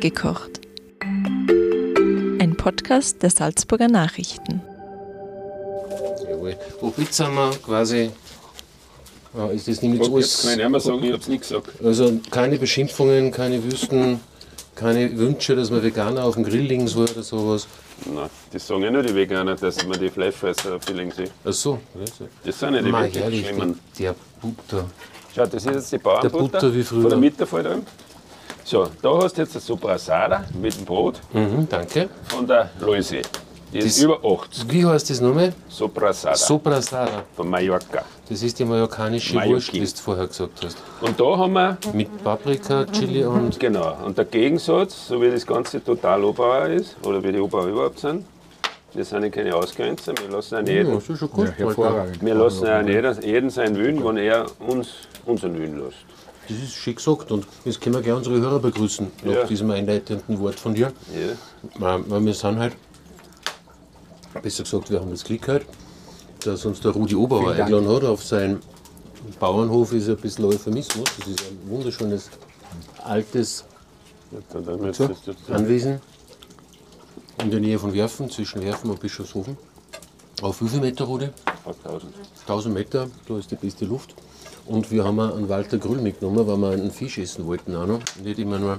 Nachgekocht. Ein Podcast der Salzburger Nachrichten. Jawohl. Womit sind wir quasi. Ja, ist das nicht so alles? Kann ich nicht mehr sagen, ich hab's nicht gesagt. Also keine Beschimpfungen, keine Wüsten, keine Wünsche, dass man Veganer auf dem Grill liegen soll oder sowas. Nein, das sagen ja nur die Veganer, dass man die Fleischfresser Feeling sieht. Ach so. Das sind ja die Mal wirklich herrlich, Schlimmen. der Butter. Schau, das ist jetzt die Bauernbutter. Der Butter wie früher. Von der Mitte vor allem. So, da hast du jetzt eine Soprasada mit dem Brot Danke. von der Loise. Die ist Das- über 80. Wie heißt das nochmal? Soprasada Soprasada. von Mallorca. Das ist die mallorcanische Mallorquin. Wurst, wie du vorher gesagt hast. Und da haben wir, Mit Paprika, Chili und. genau, und der Gegensatz, so wie das Ganze total Oberauer ist, oder wie die Oberauer überhaupt sind, wir sind ja keine Ausgrenzer, wir lassen auch jeden, das ist schon gut. Hervorragend. wir lassen auch jeden seinen Willen, wenn er uns unseren Willen lässt. Das ist schön gesagt und jetzt können wir gleich unsere Hörer begrüßen, nach Ja. diesem einleitenden Wort von dir. Ja. Weil wir sind halt, besser gesagt, wir haben das Glück halt, dass uns der Rudi Oberauer Vielen Dank. eingeladen hat auf seinen Bauernhof, ist ein bisschen Euphemismus. Das ist ein wunderschönes, altes Und dann jetzt so, ist das Anwesen in der Nähe von Werfen, zwischen Werfen und Bischofshofen. Auf wie viel Meter, Rudi? 1000. 1000 Meter, da ist die beste Luft. Und wir haben auch einen Walter Grüll mitgenommen, weil wir einen Fisch essen wollten auch noch. Nicht immer nur.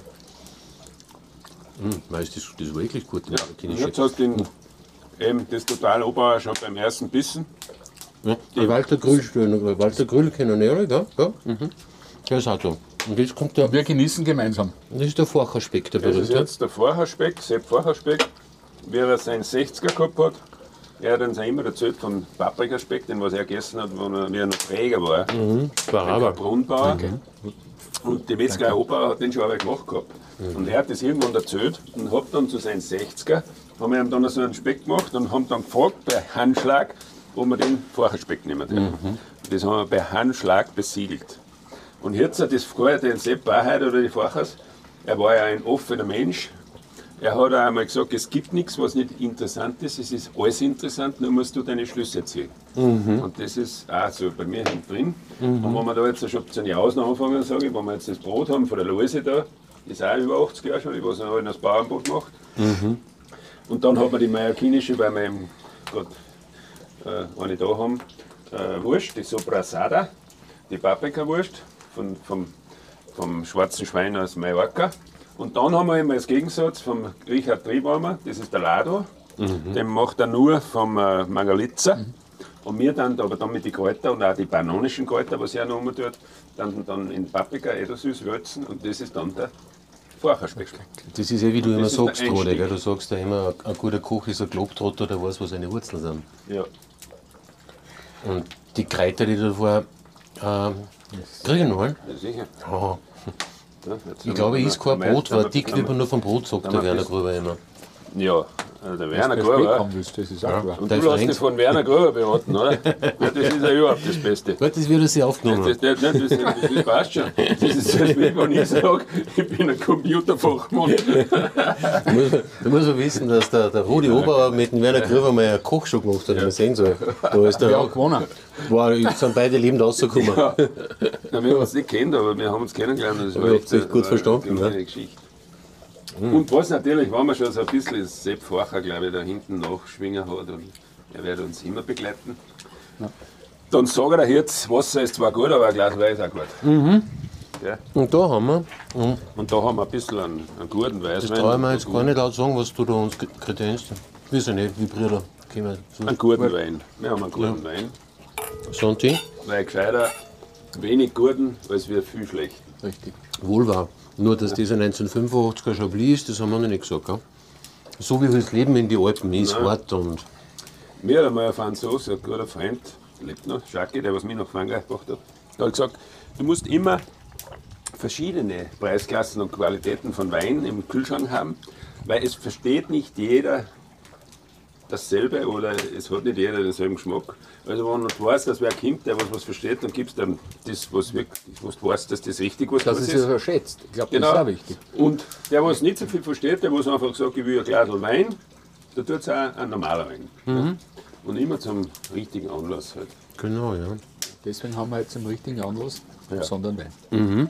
Das war wirklich gut, der Und marokkanische. jetzt hast du eben das total Oberauer schon beim ersten Bissen. Ja, der Walter Grüll, Walter Grüll kennen wir ja. Der ist auch da. Und jetzt kommt der, Wir genießen gemeinsam. das ist der Vorcherspeck, der Das ist berühmte. jetzt der Vorherspeck, Sepp Vorherspeck, wie er seinen 60er gehabt hat. Er hat uns auch immer erzählt von Paprikaspeck, den was er gegessen hat, wie er noch Träger war. War Ein aber. Brunnenbauer. Und die Metzgerei Oberauer hat den schon einmal gemacht gehabt. Und er hat das irgendwann erzählt und hat dann zu seinen 60er, haben wir ihm dann so einen Speck gemacht und haben dann gefragt bei Handschlag, ob wir den Vorherspeck nehmen dürfen. Das haben wir bei Handschlag besiegelt. Und jetzt hat das vorher den Sepp auch heute oder die Vorchers, er war ja ein offener Mensch. Er hat auch einmal gesagt, es gibt nichts, was nicht interessant ist, es ist alles interessant, nur musst du deine Schlüsse ziehen. Und das ist auch so bei mir hinten drin. Und wenn wir da jetzt schon zu den Ausnahmen anfangen, sage ich, wenn wir jetzt das Brot haben von der Loise da, ist auch über 80 Jahre schon, ich weiß noch, das Bauernbrot gemacht. Und dann hat man die mallorquinische, weil wir eben gerade eine da haben, Wurst, die Soprasada, die Paprikawurst vom schwarzen Schwein aus Mallorca. Und dann haben wir immer als Gegensatz vom Richard Triebheimer, das ist der Lado, den macht er nur vom Mangalitza. Und wir dann, aber dann mit den Kräutern und auch die bananischen Kräuter, was er noch immer tut, dann in Paprika, Edelsüß würzen und das ist dann der Vorcherspeck. Das ist wie du immer das ist der sagst, Rudi, Einstieg. gell? Du sagst ja immer, ein guter Koch ist ein Globetrotter, der weiß, wo seine Wurzeln sind. Ja. Und die Kräuter, die da davor kriegen noch mal. Ja, sicher. Oh. Ja, jetzt Ich sind glaube, wir- ich ist kein haben wir- Brot, weil haben dick wir- wird man nur vom Brot, sagt der wir Werner bis- Gruber immer. Ja, also der Werner Wer Gruber. haben willst, das ist auch klar. Und Der du lässt Frank- dich von Werner Gruber beraten, oder? Ja, das ist ja überhaupt das Beste. Gut, das wird er sich aufgenommen. Das passt schon. Das ist so, wie wenn ich sage, ich bin ein Computerfachmann. Da muss man wissen, dass der Rudi Oberauer mit dem Werner Gruber mal eine Kochshow gemacht hat, wie man sehen soll. Da ist Wir der, haben gewonnen. jetzt sind beide lebend rausgekommen. Ja. Ja, wir haben uns nicht kennt, aber wir haben uns kennengelernt. Das Aber ihr habt euch gut verstanden, eine ne? Geschichte. Und was natürlich, wenn man schon so ein bisschen Sepp Facher, glaube ich, da hinten nachschwingen hat und er wird uns immer begleiten, dann sage er jetzt, Wasser ist zwar gut, aber ein Glas Wein ist auch gut. Ja. Und da haben wir, Und da haben wir ein bisschen einen guten Weißwein. das traue ich mir jetzt gar nicht laut sagen, was du da uns kredenzst. Weiß ich nicht, wie Brüder. Können wir Einen guten Wein. Wir haben einen guten Wein. Santi, Weil gescheiter wenig guten als wir viel schlechten. Richtig. wohl wahr. Nur, dass dieser 1985er Chablis ist, das haben wir noch nicht gesagt. Gell? So wie das Leben in die Alpen ist, Nein. hart und. Mir hat einmal ein Franzose, ein guter Freund, lebt noch, Schacki, der was mich nach Frankreich gebracht hat, der hat gesagt, du musst immer verschiedene Preisklassen und Qualitäten von Wein im Kühlschrank haben, weil es versteht nicht jeder dasselbe oder es hat nicht jeder denselben Geschmack. Also wenn du weißt, dass wer kommt, der was versteht, dann gibst du ihm das, was du weißt, dass das richtig was Das das ist ja so schätzt. Ich glaube, Genau. das ist auch wichtig. Und der, was nicht so viel versteht, der was einfach sagt, ich will ein Glas Wein, da tut es auch ein normaler Wein. Ja. Und immer zum richtigen Anlass halt. Genau, ja. Deswegen haben wir jetzt im richtigen Anlass Ja. Sonderwein.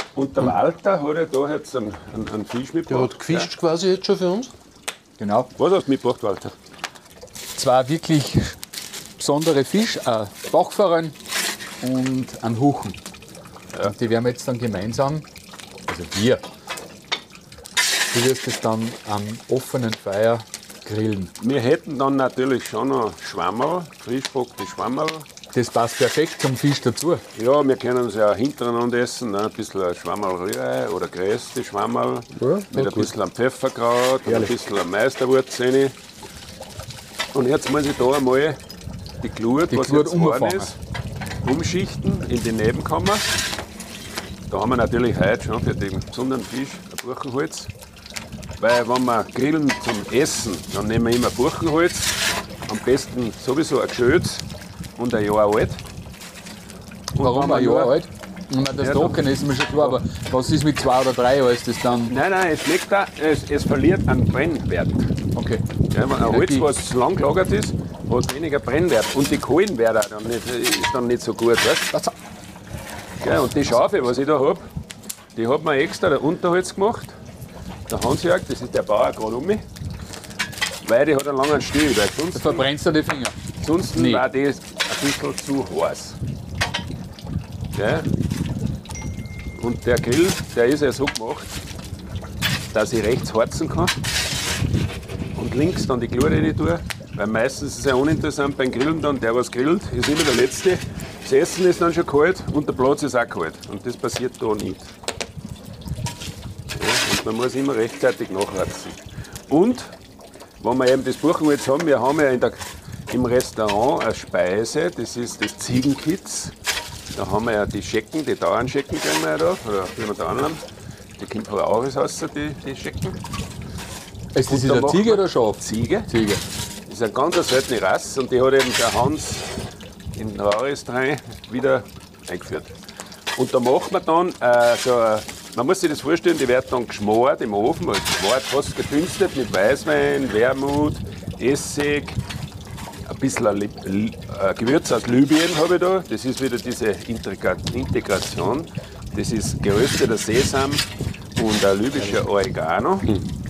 Und der Walter hat ja da jetzt einen Fisch Der mitgebracht. hat gefischt quasi jetzt schon für uns. Genau. Was hast du mitgebracht, Walter? Zwei wirklich besondere Fisch, ein Bachforellen und ein Huchen. Ja. Und die werden wir jetzt dann gemeinsam, also wir, du wirst es dann am offenen Feuer grillen. Wir hätten dann natürlich schon noch Schwammerl, frischgebackene Schwammerl. Das passt perfekt zum Fisch dazu. Ja, wir können es ja hintereinander essen. Ne? Ein bisschen Schwammerl-Rührei oder geröstete Schwammerl. Ja, mit ein bisschen am Pfefferkraut und ein bisschen am Meisterwurz rein. Und jetzt muss ich da einmal die Glut, was Glut jetzt warm umfangen. ist, umschichten in die Nebenkammer. Da haben wir natürlich heute schon für den besonderen Fisch ein Buchenholz. Weil wenn wir grillen zum Essen, dann nehmen wir immer Buchenholz. Am besten sowieso ein Geschötz und ein Jahr alt. Und Warum wenn wir ein Jahr nur- alt? Und das Ja, Trocken ist mir schon klar, aber was ist mit 2 oder 3 Jahren? Ist das dann. Nein, es schmeckt da, es verliert an Brennwert. Okay. Ja, wenn ein Holz, die- was lang gelagert ist, hat weniger Brennwert. Und die Kohlenwert auch ist dann nicht so gut. Weißt? Ja, und die Schafe, was ich da habe, die hat mir extra der Unterholz gemacht. Der Hansjörg, das ist der Bauer gerade um mich. Weil die hat einen langen Stiel. Weil Da sonst verbrennst du die Finger. Nee. war das ein bisschen zu heiß. Ja. Und der Grill, der ist ja so gemacht, dass ich rechts harzen kann und links dann die Glut rein tue. Weil meistens ist es ja uninteressant beim Grillen dann, der was grillt, ist immer der Letzte. Das Essen ist dann schon kalt und der Platz ist auch kalt. Und das passiert da nicht. Ja, und man muss immer rechtzeitig nachharzen. Und, wenn wir eben das Buchenholz haben, wir haben ja im Restaurant eine Speise, das ist das Ziegenkitz. Da haben wir ja die Schecken, die Dauernschecken kriegen wir ja da, oder wie wir da annehmen. Die kommt von Auris raus, die Schecken. Ist das da eine machen Ziege wir- oder Schaf? Ziege. Ziege. Das ist eine ganz seltene Rasse und die hat eben der Hans in Rauris 3 wieder eingeführt. Und da macht man dann man muss sich das vorstellen, die wird dann geschmort im Ofen, also geschmort, fast gedünstet mit Weißwein, Wermut, Essig, ein bisschen Gewürz aus Libyen habe ich da. Das ist wieder diese Integration. Das ist gerösteter Sesam und ein libyscher Oregano.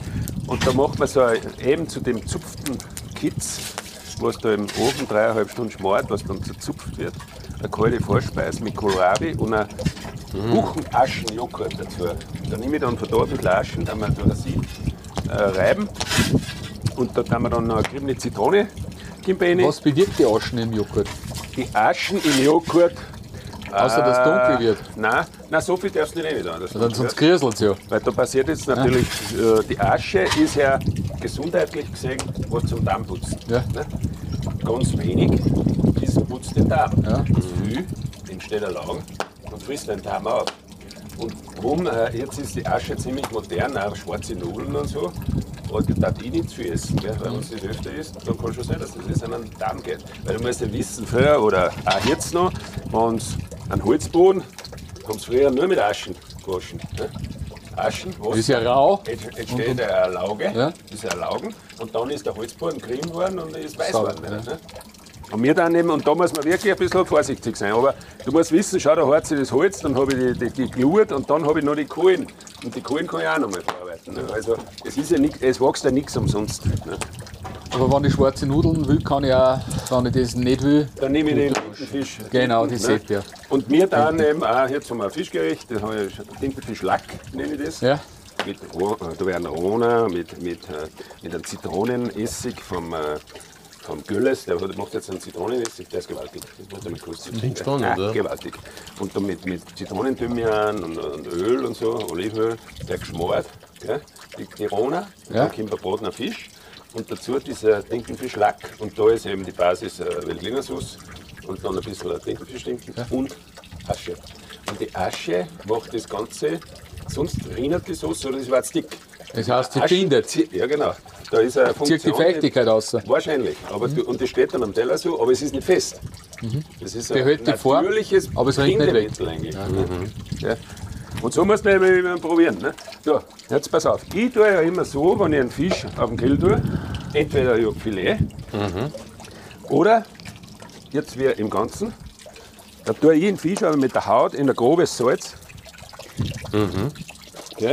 Und da macht man eben zu dem zupften Kitz, was da im Ofen 3,5 Stunden schmort, was dann zerzupft wird, eine kalte Vorspeise mit Kohlrabi und ein Buchenaschenjoghurt dazu. Da nehme ich dann von da ein bisschen Aschen, dann wir durch sie reiben. Und da tun wir dann noch eine geriebene Zitrone rein. Was bewirkt die Aschen im Joghurt? Die Aschen im Joghurt. Außer, dass es dunkel wird. Nein, so viel darfst du nicht rein tun. Dann sonst kriselt es ja. Weil da passiert jetzt natürlich, die Asche ist ja gesundheitlich gesehen was zum Darmputzen. Ja. Ne? Ganz wenig, das putzt den Darm. Ja. Viel entsteht ein Lagen und frisst den Darm auf. Und warum, jetzt ist die Asche ziemlich modern, auch schwarze Nudeln und so, aber das darf ich nicht zu viel essen. Gell? Weil wenn es das öfter ist, dann kann schon sein, dass das an den Darm geht. Weil du musst ja wissen, früher oder auch jetzt noch, wenn es einen Holzboden, haben sie früher nur mit Aschen gewaschen. Ne? Aschen, Wasser. Das ist ja rau. Entsteht eine Lauge, Ja. das ist ein Laugen, und dann ist der Holzboden grün geworden und ist weiß Sauber, geworden. Ne? Und wir dann eben, und da muss man wirklich ein bisschen vorsichtig sein. Aber du musst wissen, schau, da harzt sich das Holz, dann habe ich die Glut und dann habe ich noch die Kohlen. Und die Kohlen kann ich auch noch mal verarbeiten. Ne? Also es ist ja nicht, es wächst ja nichts umsonst. Ne? Aber wenn ich schwarze Nudeln will, kann ich auch, wenn ich das nicht will, Dann nehme ich den Tintenfisch. Genau, die ne? Sepp, ja. Und wir dann eben auch, jetzt haben wir ein Fischgericht, das habe ich Tintenfischlack, nenne ich das. ja, Da werden Rona mit einem Zitronenessig vom Gölles, der macht jetzt einen Zitronenessig, der ist gewaltig. Das muss ich mal kurz sagen. Klingt spannend, ja. Gewaltig. Und dann mit Zitronenthymian und Öl und so, Olivenöl, der geschmort, gell? Die Rona, Ja. dann kommt verbratener Fisch und dazu dieser Tintenfischlack. Und da ist eben die Basis Veltliner Sauce und dann ein bisschen Tintenfischstinken und Asche. Und die Asche macht das Ganze, sonst rinnt die Sauce oder das war zu dick. das heißt, sie Asche bindet. Ja, genau. Da ist eine Zieht die Funktion. Feuchtigkeit raus. Wahrscheinlich. Aber und das steht dann am Teller so, aber es ist nicht fest. Das ist Behält die Form, natürliches aber es rinnt nicht weg. Bindemittel eigentlich. Ja. Und so muss man eben probieren. Ne? So, jetzt pass auf. Ich tue ja immer so, wenn ich einen Fisch auf den Grill tue, entweder ein Filet oder jetzt wie im Ganzen, da tue ich den Fisch aber mit der Haut in ein grobes Salz Okay?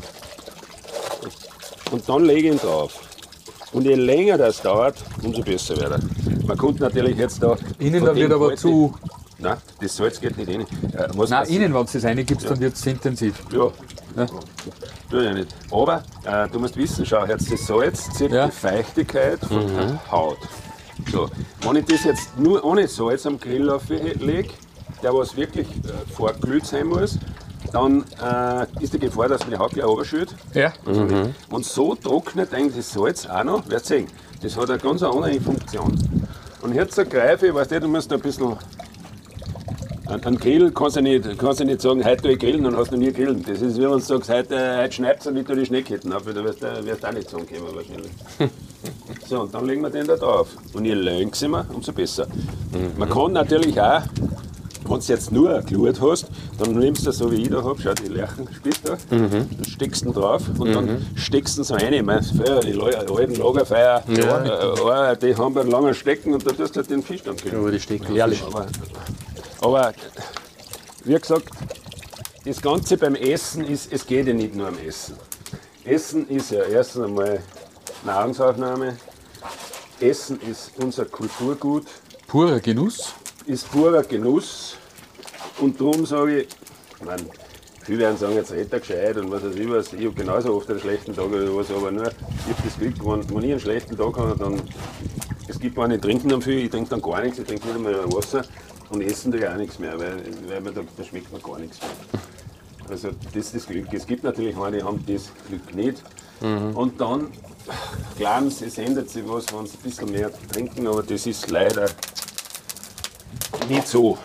Und dann lege ich ihn drauf. Und je länger das dauert, umso besser wird er. Man kommt natürlich jetzt da... Innen von dann dem wird aber Gehalt zu... nicht- Nein, das Salz geht nicht rein. Was Nein, passiert- innen, wenn du es reingibst, dann wird es intensiv. Ja. Ja. Tue ich nicht. Aber du musst wissen, schau, jetzt das Salz zieht Ja. die Feuchtigkeit von der Haut. So, wenn ich das jetzt nur ohne Salz am Grill auflege, der was wirklich vorglüht sein muss, dann ist die Gefahr, dass mir die Haut gleich runterschüttet. Ja. Und so trocknet eigentlich das Salz auch noch. Werdet sehen, das hat eine ganz andere Funktion. Und jetzt greife ich, weißt du, du musst ein bisschen. An Grill kannst du nicht sagen, heute tue ich grillen und hast noch nie grillen. Das ist, wie wenn du sagst, heute schneidest du nicht die Schneeketten ab, weil du wirst auch nicht zusammenkommen wahrscheinlich. So, und dann legen wir den da drauf. Und je langsamer, umso besser. Man kann natürlich auch, wenn du jetzt nur eine Glut hast, dann nimmst du so wie ich da habe, schau die Lerchenspitze da, dann steckst du ihn drauf und dann steckst du ihn so rein. Ich meine, früher, die alten Lagerfeuer, die haben einen langen Stecken und da tust du halt den Fisch dann grillen. Aber die stecken Ehrlich. Aber wie gesagt, das Ganze beim Essen ist, es geht ja nicht nur am Essen. Essen ist ja erstens einmal Nahrungsaufnahme. Essen ist unser Kulturgut, Purer Genuss. ist purer Genuss. Und darum sage ich viele werden sagen, jetzt redet er gescheit und was weiß ich was. Ich habe genauso oft einen schlechten Tag oder was, aber nur, ich habe das Glück, wenn ich einen schlechten Tag habe, dann, es gibt meine, die trinken dann viel, ich trinke dann gar nichts, ich trinke nicht einmal Wasser. Und essen tue ich auch nichts mehr, weil man da schmeckt man gar nichts mehr. Also das ist das Glück. Es gibt natürlich eine, die haben das Glück nicht. Und dann glauben sie, es ändert sich was, wenn sie ein bisschen mehr trinken, aber das ist leider nicht so.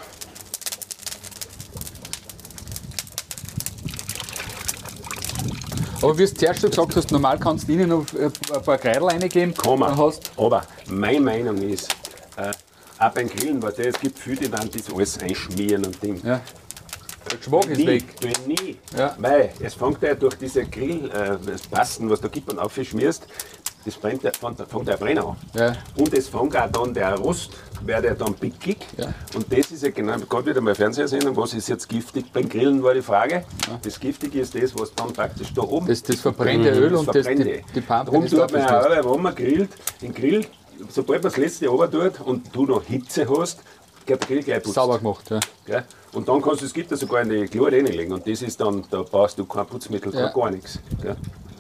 Aber wie du zuerst schon gesagt hast, normal kannst du ihnen noch ein paar Kreidel reingeben. Kann man. Dann hast Aber meine Meinung ist, auch beim Grillen, weil es gibt viele, die dann das alles einschmieren und Ding. ja, der Geschmack ist Nie, weg. tue ich nie. Ja. Weil es fängt ja durch diese Grillpasten, was da gibt und aufschmierst, das fängt der Brenner an. Ja. Und es fängt auch dann der Rost, wird ja dann pickig. Ja. Und das ist ja genau, gerade wieder mal Fernsehsendung, was ist jetzt giftig beim Grillen, war die Frage. Das Giftige ist das, was dann praktisch da oben Das verbrennte Öl und das, verbrennte. die Pampe, Darum das tut man da ja auch, wenn man grillt, den Grill, sobald man das letzte runter tut und du noch Hitze hast, geht der Grill gleich putzt. sauber gemacht. Ja. Gell? Und dann kannst du, es gibt ja sogar in die Glut reinlegen und das ist dann, da brauchst du kein Putzmittel, Ja. gar nichts. Gell?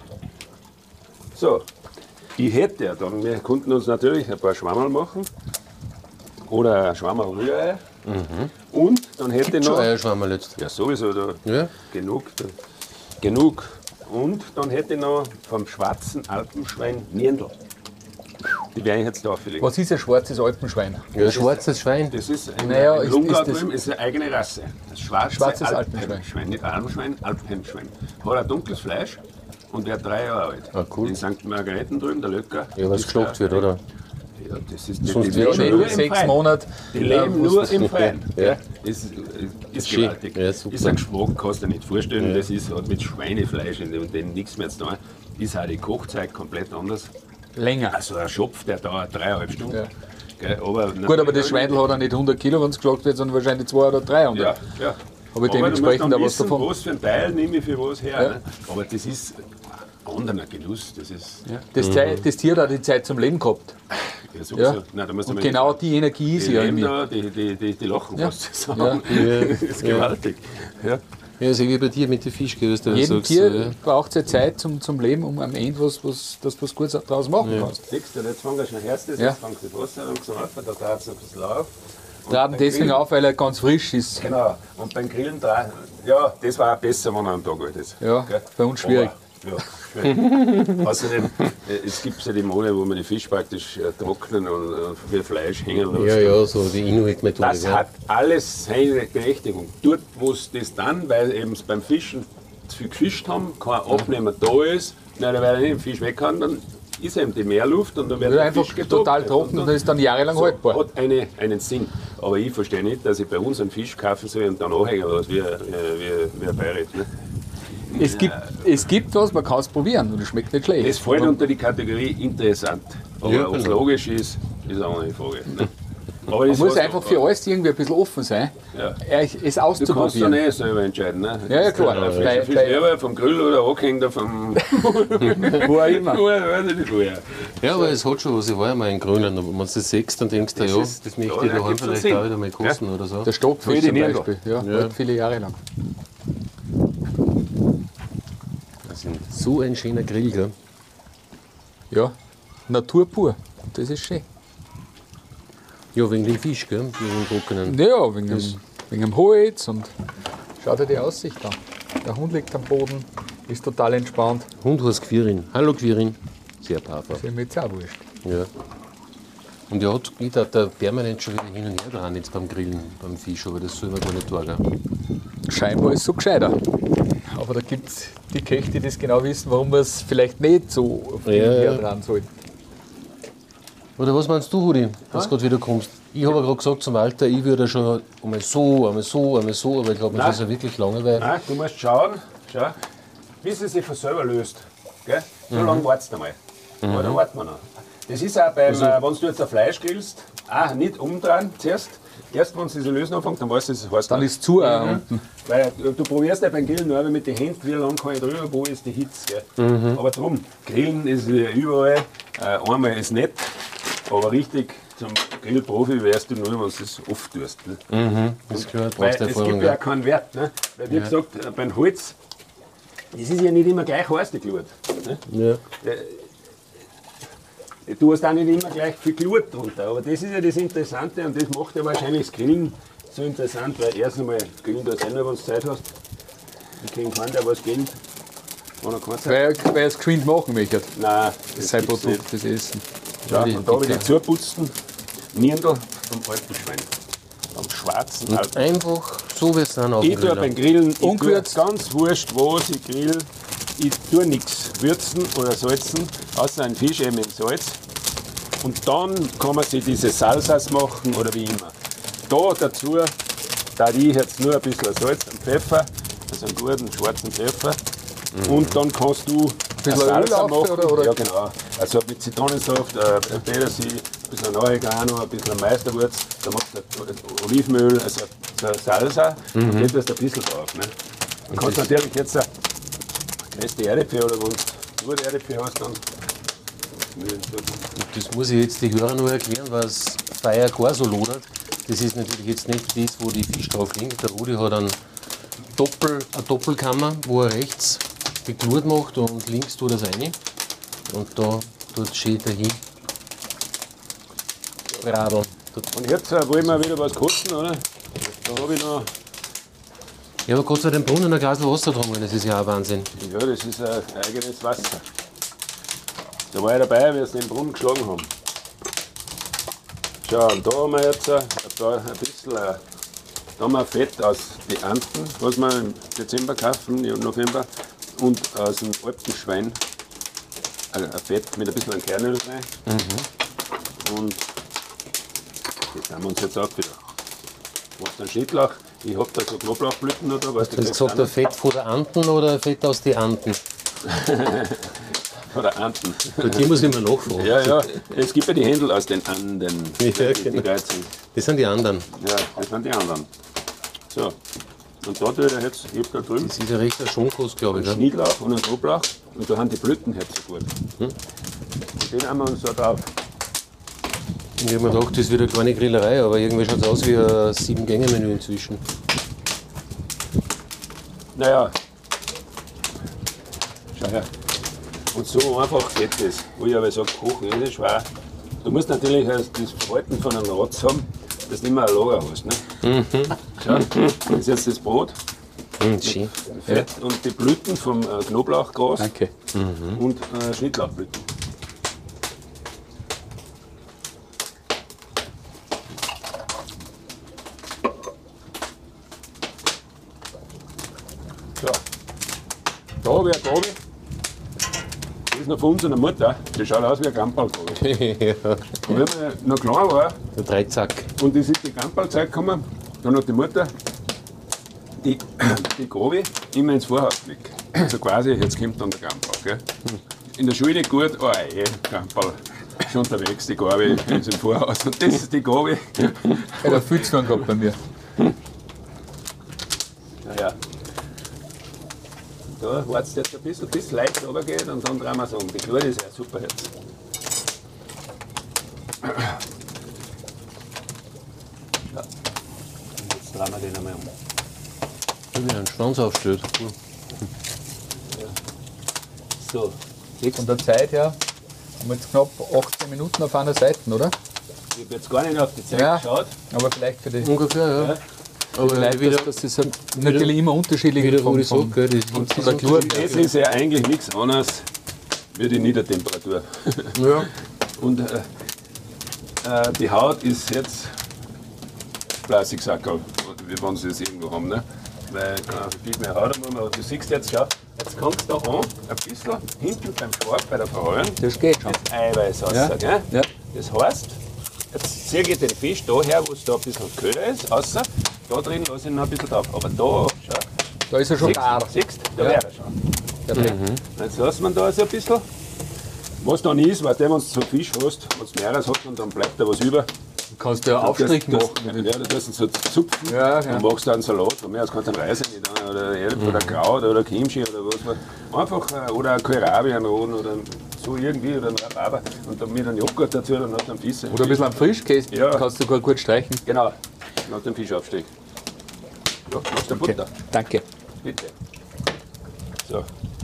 So, ich hätte ja dann, wir konnten uns natürlich ein paar Schwammerl machen oder ein Schwammerl Rührei und dann hätte ich Schon noch, Eierschwammerl jetzt. ja sowieso, da Ja. genug und dann hätte ich noch vom schwarzen Alpenschwein Nierndl. Die werde ich jetzt da auflegen. Was ist ein schwarzes Alpenschwein? Ja, ein schwarzes Schwein. Das ist ein Naja, ist Lungau das- drüben, ist eine eigene Rasse. Das Schwarzes Alpenschwein. Nicht Alpenschwein, Alpenschwein. Hat ein dunkles Fleisch und wird 3 Jahre alt. Ah, cool. In St. Margareten drüben, der Löcker. Ja, was geschlagt wird, oder? Ja, das ist Sonst die wird leben schon nur in im 6 Freien. Monate. Die leben nur im Freien. Ja. Ja. Das ist Schön. gewaltig. Ja, super. Ist ein Geschmack, kannst du dir nicht vorstellen. Das ist, hat mit Schweinefleisch in dem nichts mehr zu tun. Ist auch die Kochzeit komplett anders. Länger. Also ein Schopf, der dauert 3,5 Stunden. Ja. Gell, aber Gut, aber das Schweindel hat auch nicht 100 Kilo, wenn es geschlagt wird, sondern wahrscheinlich 200 oder 300. Ja, ja. Aber dementsprechend du auch musst was dann davon. wissen, was für ein Teil nehme ich für was her. Ja. Ne? Aber das ist ein anderer Genuss. Das ist Ja. Das Tier hat auch die Zeit zum Leben gehabt. ja, sowieso. Ja. Nein, da musst du Und mal genau die Energie ist die ja leben irgendwie. da, die lachen Ja. fast zusammen. Ja. Das ist gewaltig. Ja. Ja, so wie bei dir mit den Fischchen, was du Jedem sagst. Tier braucht es Zeit zum Leben, um am Ende dass du was Gutes daraus machen kannst. Siehst du, jetzt fängt er schon Herz, Ja. jetzt fängt das Wasser langsam auf, da dreht es ein bisschen auf. Und Traten beim deswegen Grillen- auf, weil er ganz frisch ist. Genau, und beim Grillen, ja, das war auch besser, wenn er am Tag alt ist. Ja, Gell? bei uns schwierig. Aber, ja, schwierig. Außerdem, es gibt ja die Mode, wo man die Fisch praktisch trocknen und wie Fleisch hängen lässt. Ja, ja, so die Inuit-Methode. Das ja. hat alles seine Berechtigung. Dort, wo es das dann, weil eben beim Fischen zu viel gefischt haben, kein Abnehmer da ist, nein, weil er nicht den Fisch weg kann, dann ist eben die Meerluft und dann wird Wird der einfach Fisch getrocknet. total trocken und dann ist dann jahrelang haltbar. Hat einen Sinn. Aber ich verstehe nicht, dass ich bei uns einen Fisch kaufen soll und dann anhängen lasse, wie ein Bayreuth. Ne? Es gibt was, man kann es probieren und es schmeckt nicht schlecht. Das fällt unter die Kategorie interessant. Aber Ja, ob es genau. logisch ist, ist eine andere Frage. Ne? Aber Man muss einfach für alles irgendwie ein bisschen offen sein, Ja. es Du kannst dann auszuprobieren. eh selber entscheiden. Ne? Ja, ja, klar. Der Bei- Fisch bei- selber vom Grill oder angehängt vom. Wo auch immer. Weiß ich nicht woher. Ja, aber es hat schon was. Ich war ja mal in Grönland, aber wenn du das siehst, dann denkst du, Das ja, ist- das möchte ja, ich da daheim gibt's einen vielleicht Sinn. auch wieder mal kosten oder so. Der Stockfisch Für die zum Nierl. Beispiel. Ja, Ja. hat viele Jahre lang. Das ist so ein schöner Grill, gell? Ja, Natur pur. Das ist schön. Ja, wegen dem Fisch, gell? Wegen dem Trockenen. Ja, wegen dem Holz und schau dir die Aussicht an. Der Hund liegt am Boden, ist total entspannt. Hund heißt Quirin. Hallo Quirin. Sehr brav. Das ist mir jetzt auch wurscht. Ja. Und er hat geht auch da permanent schon wieder hin und her dran jetzt beim Grillen, beim Fisch, aber das soll man gar nicht tun, gell? Scheinbar ist es so gescheiter. Aber da gibt es die Köche, die das genau wissen, warum man es vielleicht nicht so viel Ja, ja. dran soll. Oder was meinst du, Rudi, dass du gerade wieder kommst? Ich habe ja gerade gesagt zum Walter, ich würde schon einmal so, aber ich glaube, das ist ja wirklich Langeweile. Nein, du musst schauen, wie sie sich von selber löst. Gell? So lange wartest du mal. Aber dann warten wir noch. Das ist auch beim, wenn du jetzt ein Fleisch grillst, auch nicht umdrehen zuerst. Erst wenn sie sich lösen anfängt, dann weißt du, es heißt Dann ist es zu unten. Weil du probierst ja beim Grillen nur mit den Händen, wie lange kann ich drüber, wo ist die Hitze. Gell? Aber drum, Grillen ist überall, einmal ist nett, aber richtig zum Grillprofi wärst du nur, wenn du es oft tust. Ne? Das ist klar, du Weil brauchst es Erfahrung. gibt ja Gell? auch keinen Wert. Ne? Weil wie gesagt, beim Holz, das ist ja nicht immer gleich heiß, die Glut. Ne? Ja. Du hast auch nicht immer gleich viel Glut drunter, aber das ist ja das Interessante und das macht ja wahrscheinlich das Grillen so interessant, weil erst einmal grillen du auch nur, wenn du Zeit hast. Ich kenne keinen, der was grillt, wenn er keine Zeit Weil er es geschwind machen möchte. Nein, Das ist sein gibt's Produkt, das Essen. Ja, Die- und da die- wieder zuputzen, Nierndl vom Alpenschwein, vom schwarzen Alpen. Einfach so wie es dann auf Ich tue beim Grillen Ungewürzt. ganz wurscht, was ich grill. Ich tue nichts würzen oder salzen, außer ein Fisch eben in Salz. Und dann kann man sich diese Salsas machen oder wie immer. Da dazu, da ich jetzt nur ein bisschen Salz und Pfeffer, also einen guten schwarzen Pfeffer. Und dann kannst du bisschen eine Salsa Öl auf, oder? Ja, genau. Also mit Zitronensaft, Petersil, ein bisschen Oregano, ein bisschen Meisterwurz, dann machst du Olivenöl, also so eine Salsa und das ist ein bisschen drauf. Ne? Du kannst natürlich jetzt eine feste Erdäpfel oder wenn du gute Erdäpfel hast, dann Das muss ich jetzt die Hörer noch erklären, was Feuer gar so lodert. Das ist natürlich jetzt nicht das, wo die Fisch drauf liegen. Der Rudi hat eine Doppelkammer, wo er rechts die Glut macht und links tut er das rein. Und da tut schön dahin radeln. Und jetzt wollen wir wieder was kosten, oder? Da habe ich noch, Ja, aber Gott sei Dank Brunnen ein Glas Wasser drum, das ist ja auch Wahnsinn. ja, das ist ein eigenes Wasser. Da war ich dabei, wie sie den Brunnen geschlagen haben. Schau, und da haben wir jetzt ein bisschen da haben wir Fett aus den Anden, was wir im Dezember kaufen, im November, und aus dem Alpenschwein. Ein Fett mit ein bisschen an Kernöl rein. Und das haben wir uns jetzt auch wieder. Was dann Schnittlauch, ich habe da so Knoblauchblüten noch da. Weißt Du hast gesagt, ein Fett von der Anden oder ein Fett aus den Anden? Oder Anden. Bei dir muss ich mal nachfragen. Ja, ja, es gibt ja die Händel aus den Anden. Ja, die genau. geil sind. Das sind die anderen. Ja, das sind die anderen. So, und da tue ich jetzt, ich habe da drüben Das ist ja recht ein Schonkost, glaube ich. einen Gell? Schnittlauch und einen Knoblauch und da haben die Blüten halt so gut. Und den haben wir uns da drauf. Ich habe mir gedacht, das wird eine kleine Grillerei, aber irgendwie schaut es aus wie ein 7-Gänge-Menü inzwischen. Naja, schau her. Und so einfach geht das. Wo ich aber sage, Kochen ist nicht schwer. Du musst natürlich das Verhalten von einem Ratz haben, dass du nicht mehr ein Lager hast. Ne? Schau, das ist jetzt das Brot, Schön. Fett und die Blüten vom Knoblauchgras Danke. und Schnittlauchblüten. So, da habe ich eine Gabel. Das ist noch von unserer Mutter. Die schaut aus wie ein Gamperl-Gabel. Ja, Und wenn man noch klein war der Dreizack. und es ist die Gamperl-Zeit gekommen, dann hat die Mutter die Gabel immer ins Vorhaus gelegt. Also quasi, jetzt kommt dann der Gamperl. Gell? In der Schule nicht gut, oh ey, Gamperl. ist schon unterwegs, die Gabe ist im Vorhaus. Und das ist die Gabe. Ja, da viel zu tun gehabt bei mir. Naja. Da wartet jetzt ein bisschen, bis es leicht runtergeht und dann drehen wir es um. Die Glut ist ja super jetzt. Ja. Und jetzt drehen wir den einmal um. Wie ein Schwanz aufstellt. Cool. So, Von der Zeit her haben wir jetzt knapp 18 Minuten auf einer Seite, oder? ich habe jetzt gar nicht auf die Zeit Ja. geschaut. Aber vielleicht für die Ungefähr, ja. Ja. Aber Leute, wieder, dass das natürlich immer unterschiedlich wie der Rudi vom- sagt, gell, das von ist der Glut. Das ist ja eigentlich nichts anderes wie die Niedertemperatur. Ja. Und die Haut ist jetzt Plastiksackerl, wie wenn sie das irgendwo haben. Ne? Weil viel mehr Haut haben wir. Aber du siehst jetzt, schau, jetzt kommt da an, ein bisschen hinten beim Schwarz, bei der Verrollung, Das geht schon. das Eiweiß raus. Ja. Gell? Ja. Das heißt, jetzt ziehe ich den Fisch da her, wo es da ein bisschen kühler ist, außer da drin lasse ich ihn noch ein bisschen drauf. Aber da, schau, Da ist er schon gar. siehst du, da Ja. wäre er schon. Perfekt. Jetzt lassen wir da so ein bisschen. Was dann ist, weil wenn du so Fisch hast, wenn du mehreres hast und dann bleibt da was über. Du kannst ja Aufstrich machen. Ja, du tust ihn so zupfen Ja, ja. und machst dann einen Salat. Von mir aus kannst du einen Reis nicht oder Erdäpfel oder Kraut oder Kimchi oder was. Einfach, oder ein Kohlrabi, einen roten oder so irgendwie oder einen Rhabarber und dann mit einem Joghurt dazu, dann hast du einen Fisch. Oder ein bisschen am Frischkäse Ja. kannst du sogar gut streichen. Genau, nach dem Fischaufstich. Ja, machst du Butter. Danke. Bitte. So.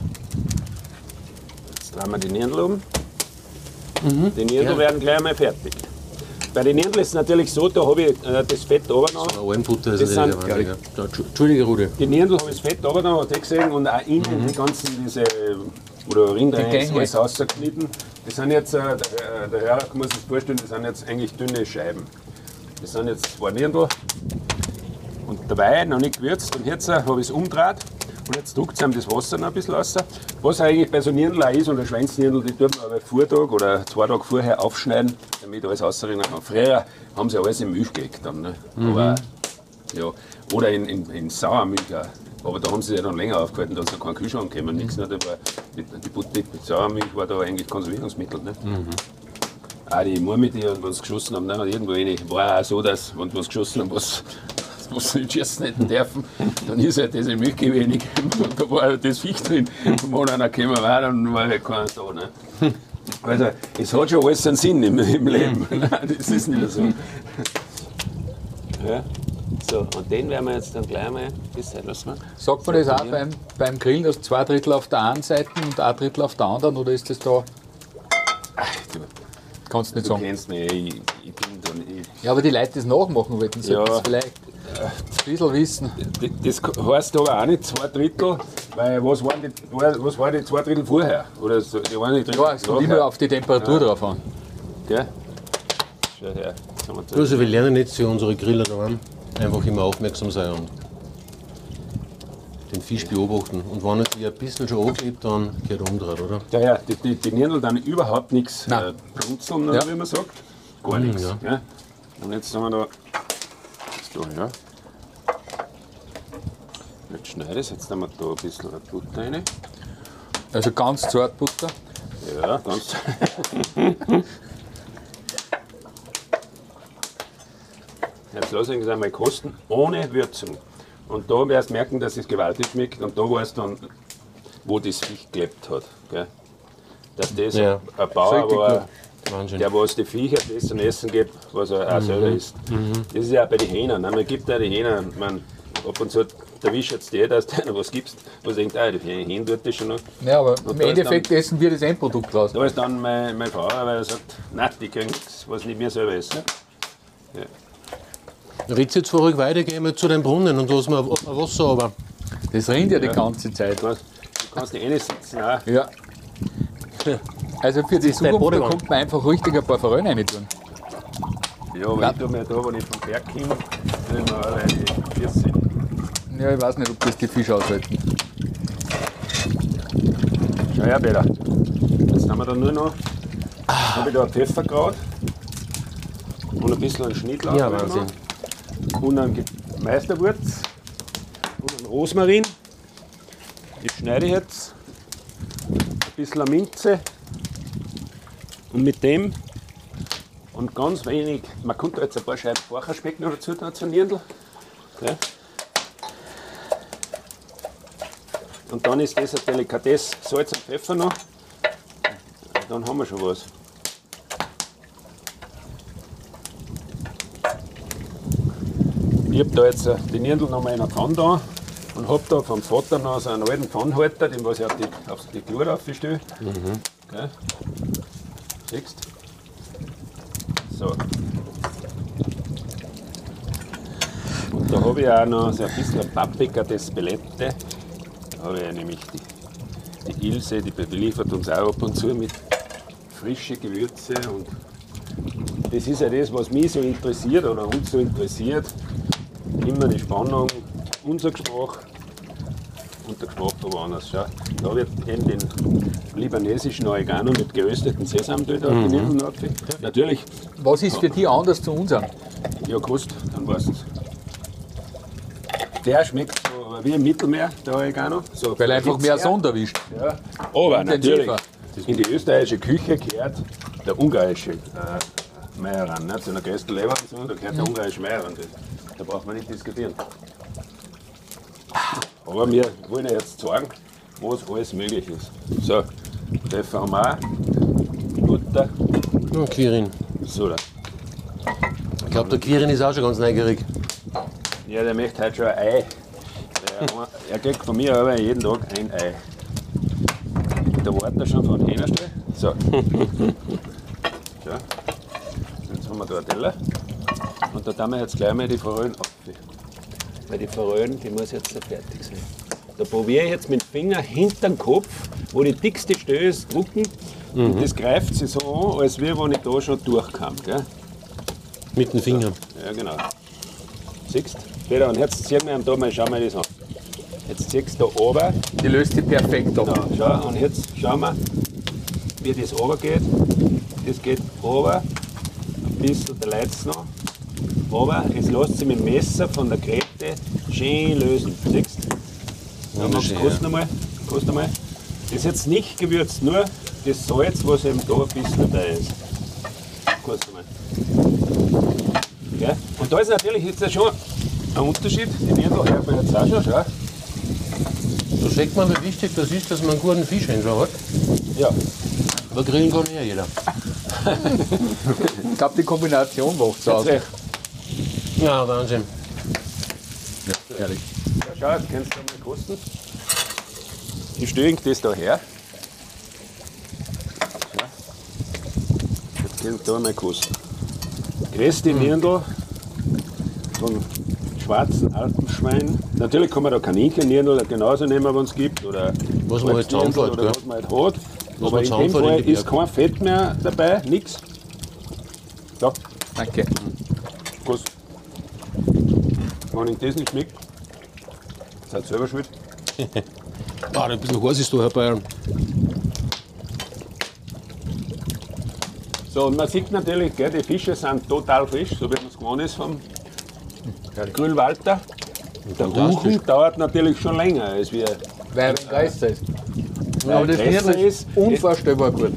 Jetzt drehen wir die Nierndl um. Die Nierndl werden gleich einmal fertig. Bei den Nierndl ist es natürlich so, da habe ich das Fett oben noch. Almbutter ist Das natürlich sind- der Wahnsinn. Ja. Entschuldige, Rudi. Die Nierndl habe ich das Fett oben noch, hat gesehen, und auch innen die ganzen, diese, oder Rindreis, Die Gänge. alles rausgeschnitten. Das sind jetzt, der Hörer muss sich vorstellen, das sind jetzt eigentlich dünne Scheiben. Das sind jetzt 2 Nierndl. Und dabei noch nicht gewürzt. Und jetzt habe ich es umgedreht. Und jetzt drückt es einem das Wasser noch ein bisschen raus. Was eigentlich bei so Nierndl auch ist, oder Schweinsnierndl, die tut man aber Vortag oder 2 Tage vorher aufschneiden, damit alles rausrinnen kann. Früher haben sie alles in Milch gelegt dann. Ne? Aber, ja. Oder in Sauermilch auch. Aber da haben sie sich ja dann länger aufgehalten, da ist noch kein Kühlschrank gekommen, nichts. Nicht? Aber die Sauermilch war da eigentlich Konservierungsmittel. Nicht? Auch die Murmelte, und wenn sie geschossen haben, dann irgendwo rein, war auch so, dass, wenn sie was geschossen haben, was sie nicht schießen hätten dürfen, dann ist halt diese Milch wenig. Und da war halt das Viech drin. Und wenn einer gekommen war, dann war halt keiner da. Ne? Also, es hat schon alles einen Sinn im Leben. Das ist nicht so. Ja. So, und den werden wir jetzt dann gleich mal bis sein lassen. Sagt man das auch beim Grillen, dass 2 Drittel auf der einen Seite und 1 Drittel auf der anderen, oder ist das da? Kannst du nicht Du sagen. kennst mich, ich bin da nicht. Ja, aber die Leute, die es nachmachen wollten, sollten Ja. es vielleicht ein bisschen wissen. Das heißt aber auch nicht 2 Drittel, weil was waren die 2 Drittel vorher? Oder so, die waren nicht drin. Ja, es kommt immer auf die Temperatur drauf an. Gell? Schau her. Jetzt haben wir da- Also wir lernen jetzt für unsere Griller daheim einfach immer aufmerksam sein und den Fisch beobachten. Und wenn er sich ein bisschen schon angeklebt, dann geht er umdreht, oder? Daher, die Nierndl dann überhaupt nichts Nein. brunzeln, Ja. wie man sagt. Gar nichts. ja. Gell? Und jetzt haben wir da. Ja. Jetzt schneide ich, jetzt haben wir da ein bisschen Butter rein. Also ganz zart Butter. Ja, ganz. Jetzt lasse ich es einmal kosten, ohne Würzung. Und da wirst du merken, dass es gewaltig schmeckt. Und da weißt du dann, wo das Viech gelebt hat. Gell? Dass das Ja. ein Bauer Richtig war, Wahnsinn. der was die Viecher das zum Essen gibt, was er auch selber isst. Das ist ja auch bei den Hähnern. Ne? Man gibt auch die Hähner, man, ab und zu erwischt jetzt die, dass du ihnen was gibst, wo sie denkt, die Hähne tut das schon noch. Ja, aber Und im da ist Endeffekt essen wir das Endprodukt raus. Da ist dann meine Frau, weil er sagt, nein, die kriegen nichts, was nicht mehr selber essen. Redst jetzt vorher weiter, gehen wir zu den Brunnen und lassen wir ein Wasser runter. Das rinnt ja die ganze Zeit. Du kannst die eine sitzen auch. Ja. Also für die dein Zukunft, da Bodemann. kommt man einfach richtig ein paar Forellen rein tun. Ja, aber ich tue mir da, wenn ich vom Berg komme, will ich mir alle die Füße. Ja, ich weiß nicht, ob das die Fische aushalten. Schau her, Peter. Jetzt haben wir da nur noch, habe ich da ein Pfefferkraut und ein bisschen einen Schnittlauch. Ja, rein Wahnsinn. noch. Und einen Meisterwurz und einen Rosmarin. Die schneide ich jetzt. Ein bisschen eine Minze. Und mit dem und ganz wenig, man könnte jetzt ein paar Scheiben Flacherspeck noch dazu tun, zu Nierndl. Ja. Und dann ist das eine Delikatesse, Salz und Pfeffer noch. Dann haben wir schon was. Ich habe da jetzt die Nierndl noch mal in der Pfanne da und habe da vom Vater noch so einen alten Pfannenhalter, den was ich auf die Glut aufstelle. Okay. Siehst du? So. Und da habe ich auch noch so ein bisschen Paprika d'Espelette. Da habe ich nämlich die Ilse, die beliefert uns auch ab und zu mit frischen Gewürze. Und das ist ja das, was mich so interessiert oder uns so interessiert. Immer die Spannung, unser Geschmack und der Geschmack von woanders. Schau, da wird eben den libanesischen Oregano mit gerösteten Sesamöl da die Nierndl drauf. Natürlich, Was ist für dich anders zu unserem? ja, kost, dann weißt du es. Der schmeckt so wie im Mittelmeer, der Oregano. So Weil einfach mehr Hitze. Sonne erwischt. Ja. Aber natürlich, Intensiver. in die österreichische Küche gehört der ungarische Meieran. Nicht? So eine größte Leber und so, da gehört der ungarische Meieran. Da braucht man nicht diskutieren. Aber wir wollen ja jetzt sagen, was alles möglich ist. So, Pfeffer haben wir auch, Butter, Und Quirin. so da. Ich glaube, der Quirin ist auch schon ganz neugierig. Ja, der möchte heute schon ein Ei. Er kriegt von mir aber jeden Tag ein Ei. Da wartet er schon von Hähnerstall. So. So. Jetzt haben wir da einen Teller. Und da tun wir jetzt gleich mal die Forellen auf. Weil die Forellen, die muss jetzt fertig sein. Da probiere ich jetzt mit dem Finger hinter den Kopf, wo die dickste Stelle ist, drucken. Und das greift sich so an, als wäre, wenn ich da schon durchkam. Gell? Mit den Fingern. Ja, genau. Siehst du? Peter, und jetzt ziehen wir da mal, schauen wir das an. Jetzt ziehst du da oben. Die löst sich perfekt ab. Genau, schau, und jetzt schauen wir, wie das runter geht. Das geht runter, ein bisschen, da leitet es noch. Aber es lässt sich mit dem Messer von der Gräte schön lösen. Siehst du? Ja, Wunderschön, kost einmal. Das ist jetzt nicht gewürzt, nur das Salz, was eben da ein bisschen dabei ist. Kost einmal. Ja? Und da ist natürlich jetzt schon ein Unterschied. Die Nierndl hört man jetzt auch schon. Schau. Da sieht man, wie wichtig das ist, dass man einen guten Fischhändler hat. Ja. Aber grillen kann ja jeder. Ich glaube, die Kombination macht es aus. Jetzt echt. Ja, Wahnsinn. Ja, ehrlich. Ja, schau, jetzt kannst du mal kosten. Ich stelle das da her. Ja. Jetzt kannst du mal kosten. Größte Nierndl von schwarzen Alpenschwein. Natürlich kann man da Kaninchen-Nierndl genauso nehmen, wenn es gibt. Oder Was man halt zusammenfällt, oder gell? was man halt hat. Was Aber man in dem zusammenfällt Fall in die ist Berge. kein Fett mehr dabei, nichts. So, Danke. kost. Wenn ich das nicht schmeckt, seid selber schuld. Ah, ein bisschen heiß ist da, Herr Bayern. So, und man sieht natürlich, gell, die Fische sind total frisch, so wie man es gewohnt ist vom Grillwalter. Der Fantastisch. Huchen dauert natürlich schon länger als wir. Weil ein Geister ist. Aber das Geister Nierndl ist- ist unvorstellbar gut.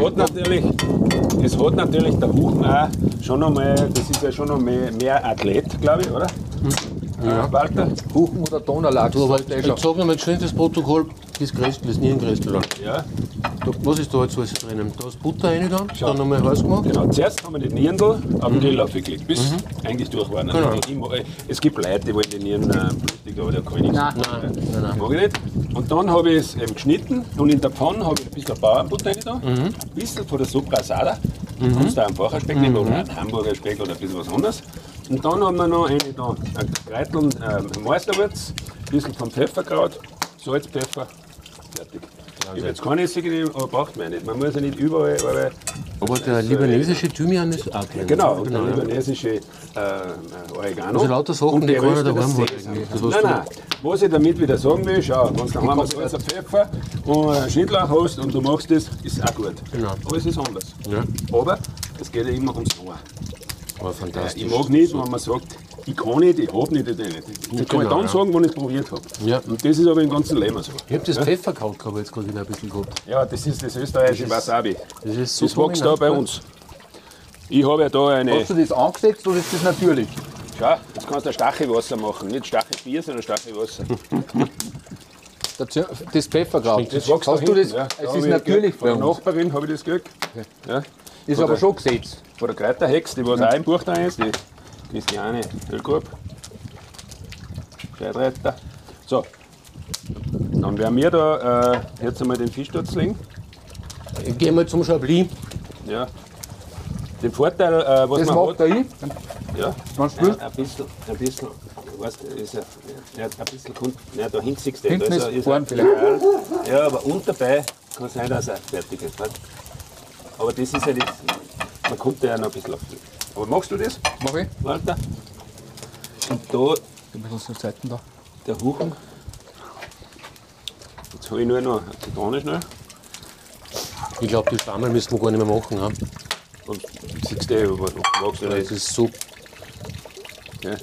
Es hat natürlich der Huchen auch schon noch mal, das ist ja schon noch mehr Athlet, glaube ich, oder? Walter? Kuchen oder Donnerlachs. Du, aber sagt eh ich schon. sag noch mal schnell das Protokoll, das Grästel, das Nierengrästel. Ja, Was ist da jetzt alles drinnen? Da ist Butter rein dann nochmal heiß gemacht. genau. Zuerst haben wir die Nierndl auf den Grill aufgelegt, bis eigentlich durch waren. Genau. Es gibt Leute, die wollen die Nieren blutig, aber da kann ich nichts. Nein. Nein. Mag ich nicht. Und dann habe ich es eben geschnitten und in der Pfanne habe ich ein bisschen Bauernbutter rein da, ein bisschen von der Soprasada. Du kannst da einen Facherspeck nehmen oder einen Hamburger Speck oder ein bisschen was anderes. Und dann haben wir noch eine da, ein Kreitel, Meisterwurz, ein bisschen vom Pfefferkraut, Salz, Pfeffer, fertig. Ich habe jetzt keine Essig nehmen, aber braucht man ja nicht. Man muss ja nicht überall. Aber der libanesische Thymian ist auch drin. Genau, und der ja. libanesische Oregano. Also lauter Sachen, Und die keiner geröstetes daheim hat Sesam. eigentlich. Das, was Nein, du- nein. Was ich damit wieder sagen will, schau, wenn du daheim Salz und Pfeffer und Schnittlauch hast und du machst das, ist auch gut. Genau. Aber es ist anders. Ja, Aber es geht ja immer ums Ohr. war fantastisch. Ich mag nicht, wenn man sagt, ich kann nicht, ich habe nicht. Das kann ich dann ja. sagen, wenn ich es probiert habe. Ja. Und das ist aber im ganzen Leben so. Ich habe das Pfefferkraut gehabt, jetzt gerade wieder ein bisschen gehabt. Ja, das ist das österreichische Wasabi. Das ist so Das wächst da bei prominent, uns. Ich habe ja da eine. Hast du das angesetzt oder ist das natürlich? Schau, jetzt kannst du ein Stachelwasser machen. Nicht Stachelbier, sondern Stachelwasser. Das Pfefferkraut. Das wächst Hast da du das? hinten, ja. Es Da ist hab ich natürlich von bei der uns. Nachbarin habe ich das gekriegt. Ja. Ist aber schon gesetzt. Von der Kräuterhex, die was auch im Buch drin ist, die Christiane Hellgrub. Scheidreiter. So, dann werden wir da jetzt einmal den Fisch dort legen. Ich gehe mal zum Chablis. Ja. Den Vorteil, was Das man macht hat, er ich. ja, Ganz gut. ein bisschen, weißt du, ist ein bisschen, nein, da hinten siehst du, Hinten da ist er vorn vielleicht. egal. Ja, aber und dabei kann es sein, dass er fertig ist. Weißt? Aber das ist ja das, man kommt ja noch ein bisschen auf. Aber machst du das, Mach ich. Walter? Und da Ein bisschen zur Seite da. der Huchen. Jetzt habe ich nur noch eine Zitrone schnell. Ich glaube, die Schwammel müssen wir gar nicht mehr machen. Ja. Und siehst du, was du magst oder Das nicht. ist so. Ja.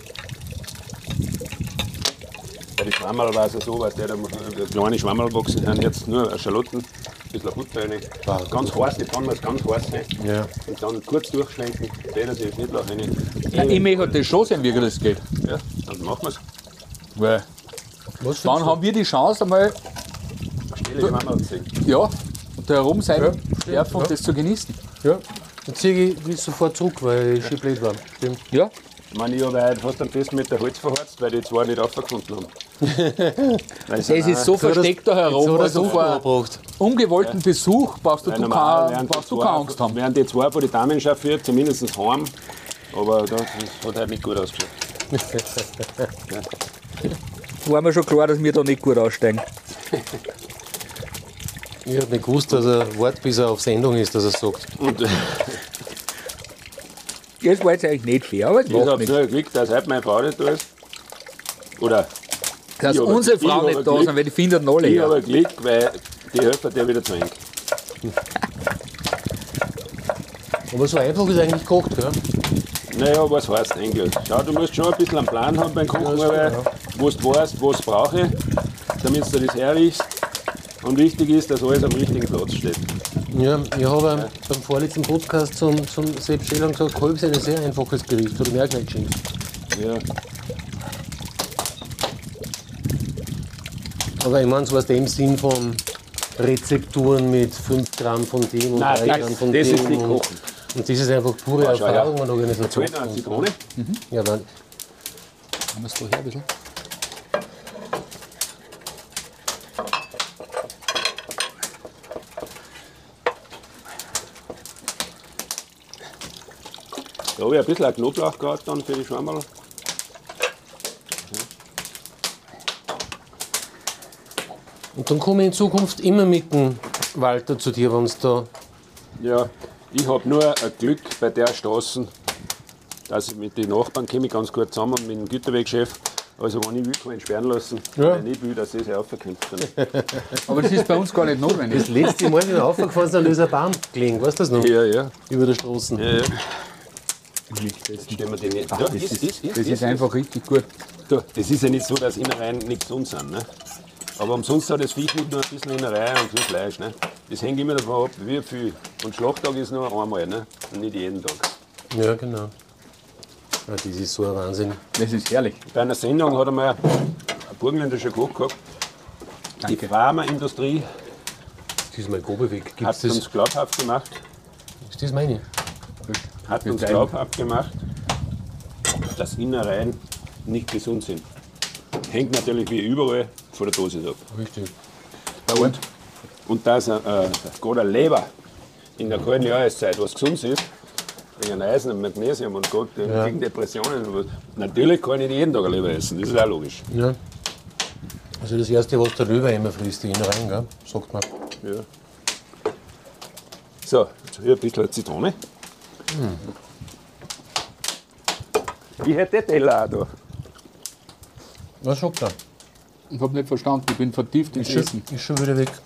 Bei den Schwammerl war es ja so, weil der kleine Schwammerl wachsen haben, jetzt nur Schalotten, ein bisschen Butter rein, ganz heiß, die Pfanne muss ganz heiß sein. Ja. Und dann kurz durchschwenken, relativ Schnittlauch rein. Ja, ich möchte das schon sehen, wie das geht. Ja, dann machen wir es. Weil Was dann haben wir die Chance einmal, Stille Schwammerl zu sehen. ja, und da herum sein Ja, dürfen und ja. das zu genießen. Ja. Dann ziehe ich mich sofort zurück, weil ich schon blöd war. Stimmt. Ja, Ich meine, ich habe heute fast am besten mit der Holz verheizt, weil die zwei nicht aufgefunden haben. es ist so versteckt da herum. Also vor gebracht. ungewollten Besuch brauchst du keine Angst haben. Während die zwei von den Damen chauffiert, zumindest heim. Aber das hat halt nicht gut ausgeschaut. War mir schon klar, dass wir da nicht gut aussteigen. Ich habe nicht gewusst, dass er wartet, bis er auf Sendung ist, dass er sagt. Und Das war jetzt eigentlich nicht fair, aber es ich macht habe nichts. nur Glück, dass heute meine Frau nicht da ist. Oder Dass ich hab- unsere ich Frauen hab nicht da Glück. sind, weil die finden alle ich her. habe Glück, weil die helfen dir wieder zu eng. Aber so einfach ist eigentlich gekocht, ja. Naja, was heißt eigentlich? Schau, du musst schon ein bisschen einen Plan haben beim Kochen, weil wo du weißt, was brauche ich, damit du das herriechst. Und wichtig ist, dass alles am richtigen Platz steht. Ja, ich habe beim vorletzten Podcast zum Sepp Schäler gesagt, Kolb ist ein sehr einfaches Gericht. Hat mir auch gleich geschenkt. Ja. Aber ich meine, so aus dem Sinn von Rezepturen mit 5 Gramm von dem und Nein, 3 Gramm von das dem. ist nicht und, Kochen. und das ist einfach pure Schau her. Erfahrung und Jetzt Organisation. hol ich noch eine Zitrone. Ja, dann, Haben wir es da her ein bisschen? Da habe ich ein bisschen ein Knoblauchkraut dann für die Schwammerl. und dann komme ich in Zukunft immer mit dem Walter zu dir, wenn es da. Ja, ich habe nur ein Glück bei der Straße, dass ich mit den Nachbarn komme ich ganz gut zusammen mit dem Güterwegchef. Also wenn ich will, kann ich ihn sperren lassen. Ja. Wenn ich nicht will, dass sie sich aufverkündet. Aber das ist bei uns gar nicht notwendig. Das letzte Mal, wie wir aufgefahren sind, ist ein Baum gelegen, weißt du das noch? Ja, ja. Über der Straße. Ja, ja. Jetzt stellen wir die nicht. Ja, Das ist einfach richtig gut. Du, das ist ja nicht so, dass Innereien nicht gesund sind. Ne? Aber umsonst hat das Viech nicht nur ein bisschen Innerei und viel Fleisch. Ne? Das hängt immer davon ab, wie viel. Und Schlachttag ist nur einmal, ne? Und nicht jeden Tag. Ja, genau. Ja, das ist so ein Wahnsinn. Das ist herrlich. Bei einer Sendung hat einmal ein burgenländischer Koch gehabt. Die Pharmaindustrie Das ist mein Gobeweg. Gibt hat es das? uns glaubhaft gemacht, Ist das meine? dass Innereien nicht gesund sind. Hängt natürlich wie überall von der Dosis ab. Richtig. Und dass gerade eine Leber in der kalten Jahreszeit was Gesundes ist, wegen Eisen und Magnesium und Gott, gegen Depressionen und was. Natürlich kann ich nicht jeden Tag eine Leber essen, das ist auch logisch. Ja. Also das Erste, was der Löwe immer frisst, die Innereien, gell? Sagt man. Ja. So, jetzt hier ein bisschen Zitrone. Ich hätte den Teller auch da. Was sagt er? Ich habe nicht verstanden, ich bin vertieft in Schüssen. Ist schon wieder weg.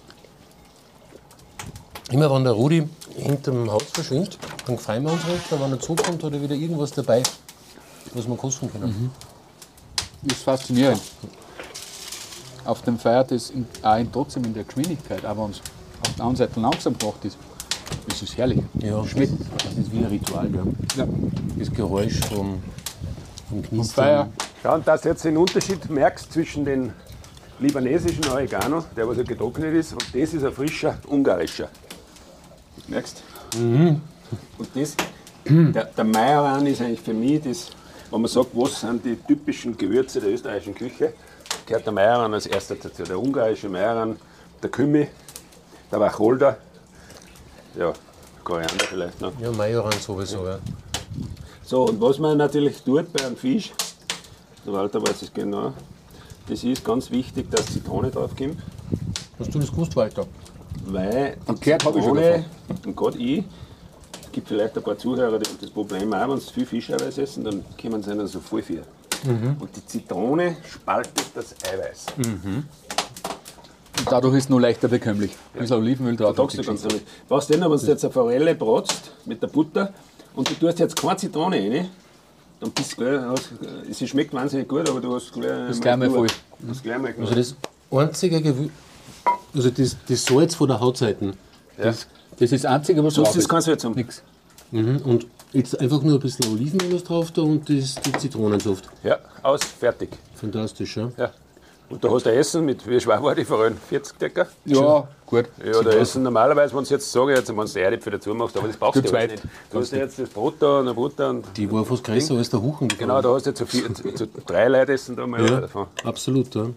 Immer wenn der Rudi hinterm Haus verschwindet, dann freuen wir uns recht, aber wenn er zurückkommt, hat er wieder irgendwas dabei, was wir kosten können. Das ist faszinierend. Auf dem Feier das trotzdem in der Geschwindigkeit, aber uns auf der anderen Seite langsam gemacht ist. Das ist herrlich. Ja, Schmeckt. das ist wie ein Ritual. Ja. Ja. Das Geräusch vom Knistern. Feier. Schau, und dass du jetzt den Unterschied merkst zwischen den libanesischen Oregano, der was ja getrocknet ist, und das ist ein frischer ungarischer. Merkst du? Und das, der Majoran ist eigentlich für mich das, wenn man sagt, was sind die typischen Gewürze der österreichischen Küche, gehört der Majoran als erster dazu. Der ungarische Majoran, der Kümmel, der Wacholder, ja, Koriander vielleicht noch. Ja, Majoran sowieso. Ja. So, und was man natürlich tut bei einem Fisch, der Walter weiß es genau, das ist ganz wichtig, dass Zitrone draufkommt, Hast du das gewusst, Walter? weil die gehört habe ich schon Zitrone, und gerade ich, es gibt vielleicht ein paar Zuhörer, die das Problem haben, wenn sie viel Fischeiweiß essen, dann kommen sie ihnen so voll viel. Und die Zitrone spaltet das Eiweiß. Und dadurch ist es nur leichter bekömmlich. Ein bisschen Olivenöl drauf. Da sagst du ganz ehrlich. Was denn, wenn du jetzt eine Forelle bratzt mit der Butter und du tust jetzt keine Zitrone rein, dann bist du gleich, es schmeckt wahnsinnig gut, aber du hast gleich, Das gleich mal voll. Du hast gleich mal Also das einzige Gewürz, also das Salz von der Hautseite. Das ist das Einzige, was Sonst drauf ist ist. kein Salz haben. Nix. Und jetzt einfach nur ein bisschen Olivenöl drauf da und die Zitronensaft. Ja, aus, fertig. Fantastisch, ja. Ja. Und da hast du ein Essen mit, wie schwer war die Forellen? 40 Decker? Ja, gut. Ja, da essen normalerweise, wenn du jetzt sage, jetzt, wenn du die Erdäpfel dazu machst, aber das brauchst Zu du zweit. jetzt nicht. Du hast ja jetzt das Brot da und eine Butter und Die war fast größer als der Huchen. genau, da hast du jetzt so 3 Leute essen da mal Ja, davon. absolut, ja.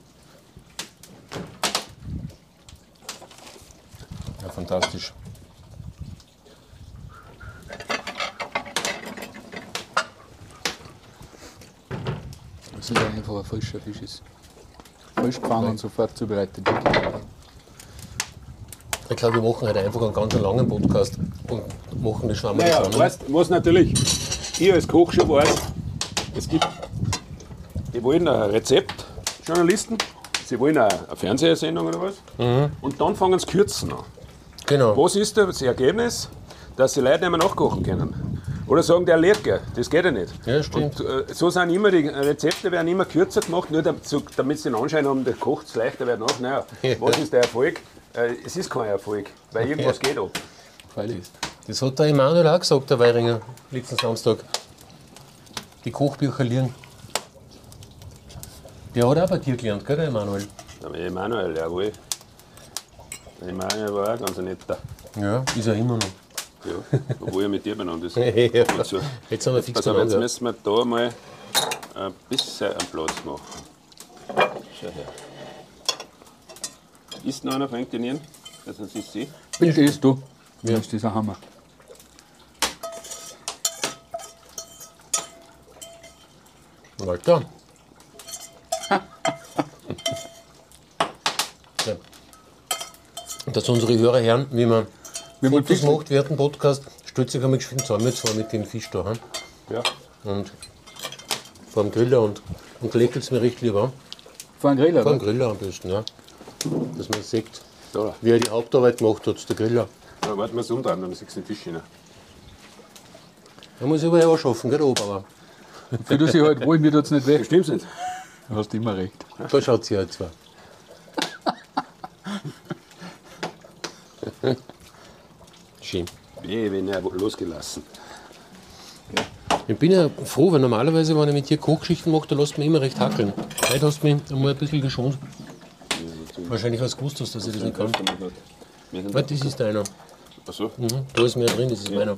Ja, fantastisch. Das ist einfach ein frischer Fisch. Ist. Frisch gefangen und sofort zubereitet. Ich glaube, wir machen heute einfach einen ganz langen Podcast und machen das schon einmal Naja, zusammen. weißt, was natürlich ich als Koch schon weiß, es gibt, die wollen ein Rezeptjournalisten, sie wollen eine Fernsehsendung oder was, und dann fangen sie kürzen an. Genau. Was ist das Ergebnis? Dass die Leute nicht mehr nachkochen können. Oder sagen, der leert gern. Das geht ja nicht. Ja, stimmt. Und, so sind immer die Rezepte werden immer kürzer gemacht, nur damit sie den Anschein haben, der kocht es leichter wird nach. Naja, was ist der Erfolg? Es ist kein Erfolg, weil irgendwas geht ab. Freilich. Das hat der Emanuel auch gesagt, der Weiringer, letzten Samstag. Die Kochbücher liegen. Der hat auch bei dir gelernt, gell, der Emanuel? Der Emanuel, jawohl. Der Emanuel war auch ganz ein netter. Ja, ist er immer noch. Ja, obwohl er mit dir benannt ist. Ja. Also, Jetzt haben wir fix pass auf, jetzt beieinander. müssen wir da mal ein bisschen einen Platz machen. Schau her. Ist noch einer von den Nieren? Also, das ist sie. Bild ist du. Ja. Das ist ein Hammer. Walter. Ja. Dass unsere Hörer hören, wie man Fotos Fisch macht während dem Podcast, stellt sich einmal geschwind zusammen jetzt vor mit dem Fisch da. Hein? Ja. Und vor dem Griller und lächelt es mir recht lieber. vor einem Griller, Vor dem oder? Griller am besten, ja. Dass man sieht, Da. wie er die Hauptarbeit gemacht hat, der Griller. Ja, warten wir es umdrehen, dann siehst du den Fisch rein. Da muss ich aber auch schaffen, gell, der Ober. Für das ich halt wohl, mir tut es nicht weh. Stimmt's nicht? Du hast immer recht. Da schaut sie halt zwar. Schön. Wenn er losgelassen. Ich bin ja froh, weil normalerweise, wenn ich mit dir Kochgeschichten mache, da lässt man immer recht hackeln. Heute hast du mich einmal ein bisschen geschont. Wahrscheinlich hast du gewusst, dass ich das nicht kann. Warte, das ist deiner. Achso. Da ist mehr drin, das ist meiner.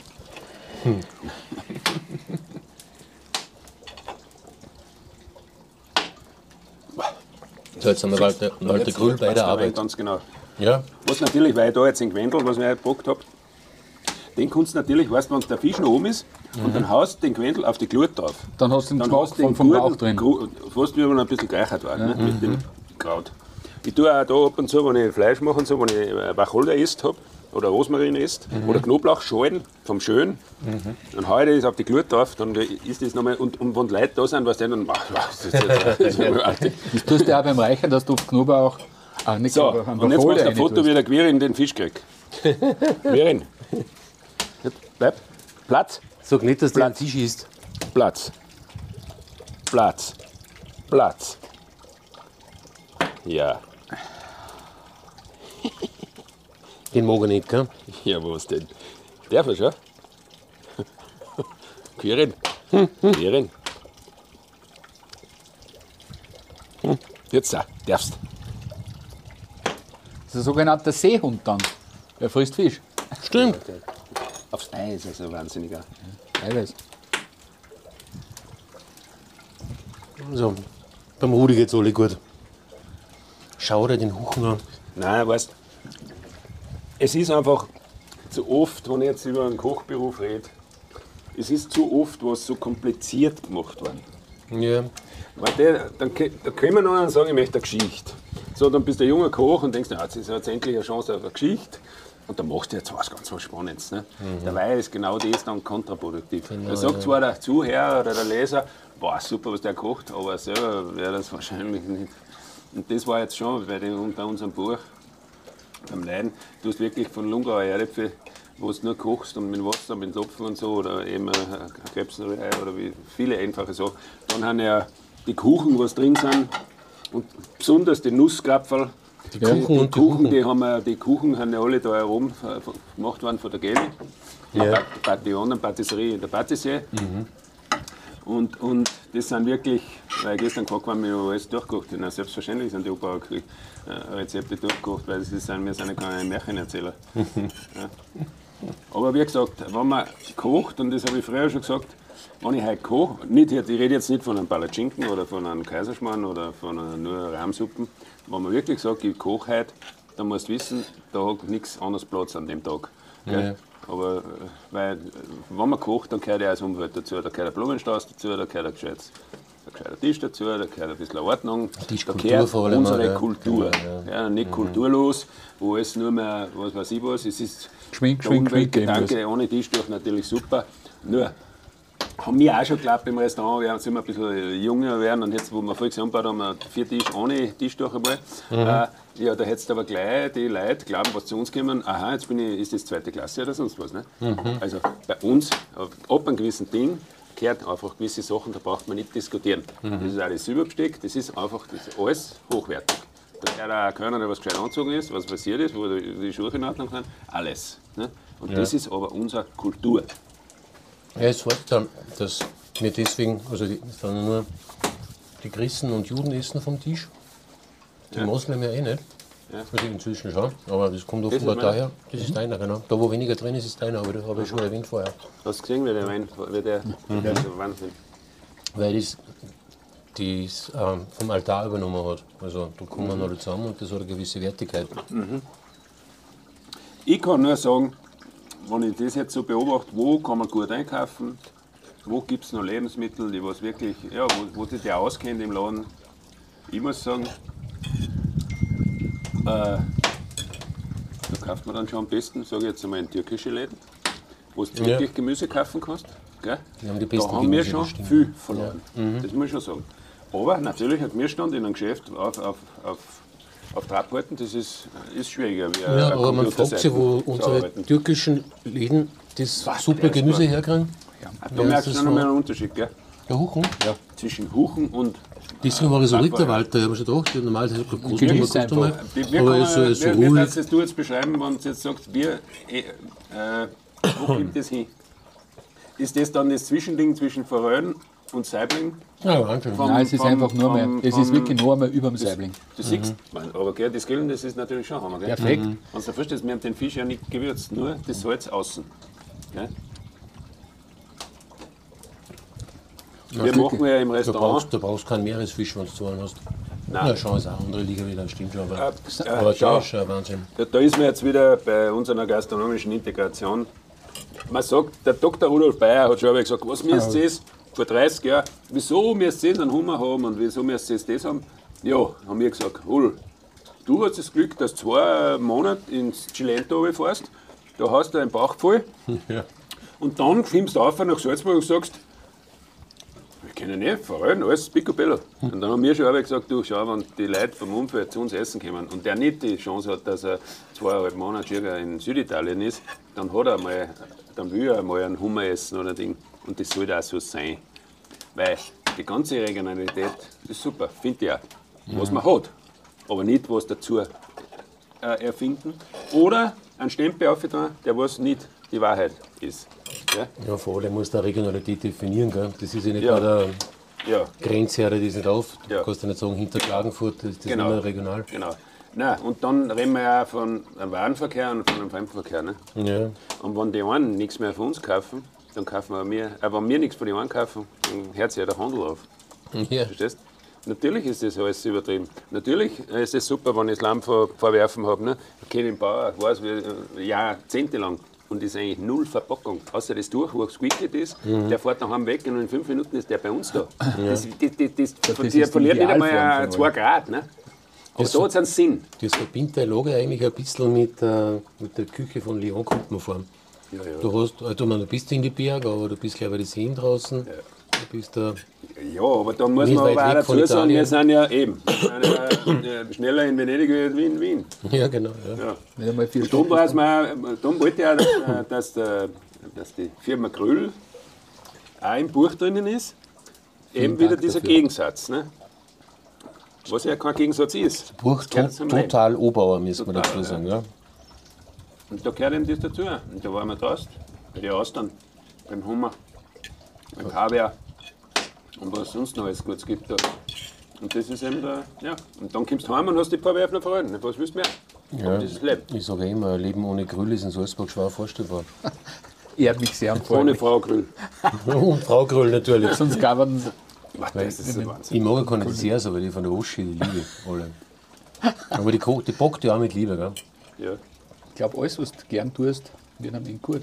So, jetzt haben wir Walter Grüll bei der Arbeit. Ganz genau. Ja, Was natürlich, weil ich da jetzt den Gwendel, was ich gepackt habe, den kannst du natürlich, weißt du, wenn der Fisch noch oben ist, und dann haust du den Gwendel auf die Glut drauf. Dann hast du den Dann Geschmack hast du den vom Rauch drin. Fast wie wenn er ein bisschen gereichert war, ne, mit dem Kraut. Ich tue auch da ab und zu, wenn ich Fleisch mache und so, wenn ich Wacholder isst habe, oder Rosmarin isst, oder Knoblauchschalen vom Schön, dann haue ich das auf die Glut drauf, dann ist das nochmal, und wenn Leute da sind, weißt du, dann, das ist artig. Das tust du auch beim Reichern, dass du auf Knoblauch, nicht So, Knoblauch, und jetzt machst du ein Foto, rein wie der Quirin den Fisch kriegt. Quirin. Jetzt bleib. Platz. sag nicht, dass der ein Platz. Fisch ist. Platz. Platz. Platz. Ja. Den mag er nicht, gell? Ja, was denn? Darf er schon? Quirin. Quirin. Jetzt auch, darfst. Das ist ein sogenannter Seehund dann. Der frisst Fisch. Stimmt. Aufs Eis, also wahnsinniger. Eiweiß. So, beim Rudi geht's alle gut. Schau dir den Huchen an. Nein, weißt es ist einfach zu oft, wenn ich jetzt über einen Kochberuf rede, es ist zu oft was so kompliziert gemacht worden. Ja. Weil dann können wir noch einen sagen, ich möchte eine Geschichte. So, dann bist du ein junger Koch und denkst, jetzt ist jetzt endlich eine Chance auf eine Geschichte. Und dann machst du jetzt ganz was Spannendes. Ne? Dabei ist genau das dann kontraproduktiv. Da sagt zwar der Zuhörer oder der Leser, boah, super, was der kocht, aber selber wäre das wahrscheinlich nicht. Und das war jetzt schon bei unserem Buch, beim Leiden, du hast wirklich von Lungauer Erdäpfel, wo du nur kochst und mit Wasser, mit Topfen und so, oder eben ein Krebsrührei oder wie viele einfache Sachen. Dann haben ja die Kuchen, was drin sind, und besonders die Nusskrapferl. Die Kuchen, die Kuchen haben ja alle da herum gemacht worden von der Geli. Ja. Patillon und Patisserie in der Patissier. Und das sind wirklich, weil gestern gefragt haben, wir alles durchgekocht. Na, selbstverständlich sind die Opa-Rezepte durchgekocht, weil wir sind ja keine Märchenerzähler. Ja. Aber wie gesagt, wenn man kocht, und das habe ich früher schon gesagt, wenn ich heute koche, ich rede jetzt nicht von einem Palatschinken oder von einem Kaiserschmarrn oder von nur Rahmsuppen, wenn man wirklich sagt, ich koche heute, dann musst du wissen, da hat nichts anderes Platz an dem Tag. Ja. Aber weil, wenn man kocht, dann gehört ja auch das Umwelt dazu. Da gehört ein Blumenstrauß dazu, da gehört ein gescheiter Tisch dazu, da gehört ein bisschen Ordnung. Da gehört unsere Kultur. Ja, nicht kulturlos, wo es nur mehr, was weiß ich was, es ist Schmink, Umweltgedanke, ohne Tisch durch natürlich super. Nur, haben wir auch schon geglaubt im Restaurant, wir sind ein bisschen jünger werden und jetzt, wo wir vorhin zusammengebaut haben, haben wir 4 Tische ohne Tisch durch einmal. Ja, da hättest du aber gleich die Leute glauben, was zu uns kommen, aha, jetzt ist das 2. Klasse oder sonst was. Ne? Also bei uns, ab einem gewissen Ding, gehört einfach gewisse Sachen, da braucht man nicht diskutieren. Das ist auch das Silberbesteck, das ist einfach das ist alles hochwertig. Da gehört auch keiner, der was gescheit angezogen ist, was passiert ist, wo die Schuhe in Ordnung sind, alles. Ne? Und das ist aber unsere Kultur. Ja, es war dann, dass wir deswegen, also dann nur die Christen und Juden essen vom Tisch. Die Moslem ja eh nicht. Ja. Also inzwischen schon, aber das kommt offenbar daher. Das ist deiner, genau. Da wo weniger drin ist, ist deiner, aber das habe ich schon erwähnt vorher. Hast du gesehen, wie der Wein, also Wahnsinn. Weil das vom Altar übernommen hat. Also da kommen alle zusammen und das hat eine gewisse Wertigkeit. Ich kann nur sagen, wenn ich das jetzt so beobachte, wo kann man gut einkaufen, wo gibt es noch Lebensmittel, die was wirklich, ja, wo sich der auskennt im Laden. Ich muss sagen, da kauft man dann schon am besten, sage ich jetzt einmal, in türkische Läden, wo du wirklich Gemüse kaufen kannst. Gell? Die haben die besten da haben wir schon viel verloren, das muss ich schon sagen. Aber natürlich hat Mirstand in einem Geschäft auf Trab halten, das ist schwieriger. Wie aber man fragt sich, wo unsere türkischen Läden das super Gemüse herkriegen. Da merkst du noch mal einen Unterschied, gell? Der Huchen? Ja. Zwischen Huchen und. Deswegen war ich so Ritterwalter, ich habe schon gedacht, normal ist es groß, wie kannst du jetzt beschreiben, wenn du jetzt sagst, wo kommt das hin? Ist das dann das Zwischending zwischen Forellen und Saibling? Ja, Wahnsinn. Nein, es ist einfach nur mehr, es ist wirklich nur mehr über dem Saibling. Du siehst, aber gell, das Grillen, das ist natürlich schon Hammer. Gell? Perfekt. Wenn du dir vorstellst, wir haben den Fisch ja nicht gewürzt, nur das Salz außen. Gell? Wir machen ja im Restaurant. Du brauchst keinen Meeresfisch, wenn du zu einem hast. Nein. Ja, schon ist eine andere Liga wieder, stimmt schon. Aber schau, das ist schon Wahnsinn. Da ist man jetzt wieder bei unserer gastronomischen Integration. Man sagt, der Dr. Rudolf Bayer hat schon einmal gesagt, was müsst ihr vor 30 Jahren, wieso müsst ihr einen Hummer haben und wieso müsst ihr das haben? Ja, haben wir gesagt, du hast das Glück, dass du 2 Monate ins Cilento fährst, da hast du einen Bauch voll und dann kommst du auf nach Salzburg und sagst, wir kennen nicht, Forellen, alles picobello. Und dann haben wir schon gesagt, du schau, wenn die Leute vom Umfeld zu uns essen kommen und der nicht die Chance hat, dass er 2,5 Monate circa in Süditalien ist, dann will er mal einen Hummer essen oder ein Ding. Und das sollte auch so sein. Weil die ganze Regionalität ist super, finde ich auch. Was man hat, aber nicht was dazu erfinden oder einen Stempel aufgetan, der was nicht die Wahrheit ist. Ja, Ja, vor allem muss da Regionalität definieren. Gell? Das ist ja nicht Ja. bei der ja. Grenze, die ist nicht auf. Ja. Du kannst ja nicht sagen, hinter Klagenfurt, das ist Genau. immer regional. Genau. Nein, und dann reden wir ja von einem Warenverkehr und von einem Fremdenverkehr. Ne? Ja. Und wenn die einen nichts mehr von uns kaufen, dann kaufen wir wenn wir nichts von den einen kaufen, dann hört sich ja der Handel auf. Ja. Verstehst? Natürlich ist das alles übertrieben. Natürlich ist es super, wenn ich das Lamm verwerfen habe. Ne? Ich kenne den Bauer, weiß wie, jahrzehntelang. Und ist eigentlich null Verpackung. Außer das Tuch, wo es gewickelt ist, der fährt nach Hause weg und in 5 Minuten ist der bei uns da. Das ist verliert die nicht einmal Idealform von 2 Grad. Ne? Aber da hat es einen Sinn. Das verbindet dein Lager eigentlich ein bisschen mit der Küche von Lyon, kommt man vor. Ja, ja. Du bist in die Berge, aber du bist gleich bei den Seen draußen. Du bist da. Ja, aber da muss Nicht man weit aber auch weg von dazu sagen, wir Italien. sind ja schneller in Venedig als wie in Wien. Ja, genau. Ja. Ja. Nicht einmal 4 Und Stunden. darum wollte ich auch, dass die Firma Grüll auch im Buch drinnen ist. Eben wieder Dank dieser dafür. Gegensatz. Ne? Was ja kein Gegensatz ist. Buch Das gehört zum Leben. total Oberer, müssen wir Total, dazu sagen. Ja. Und da gehört eben das dazu. Und da waren wir draußen, bei den Austern, beim Hummer, beim Kaviar und was sonst noch alles Gutes gibt. Da. Und das ist eben der, ja. Und dann kommst du heim und hast die paar Werfen verraten. Was willst du mehr? Ja. Das ist das Leben. Ich sage immer, ein Leben ohne Grüll ist in Salzburg schwer vorstellbar. Ehrt mich sehr und freut Ohne mich. Frau Grüll. Und Frau Grüll natürlich. Sonst gab es Das ist ein Wahnsinn. Ich mag ja keine Desserts, aber die von der Oschi, die liebe ich alle. Aber die backt ja auch mit Liebe, gell? Ja. Ich glaube, alles, was du gern tust, wird am Ende gut.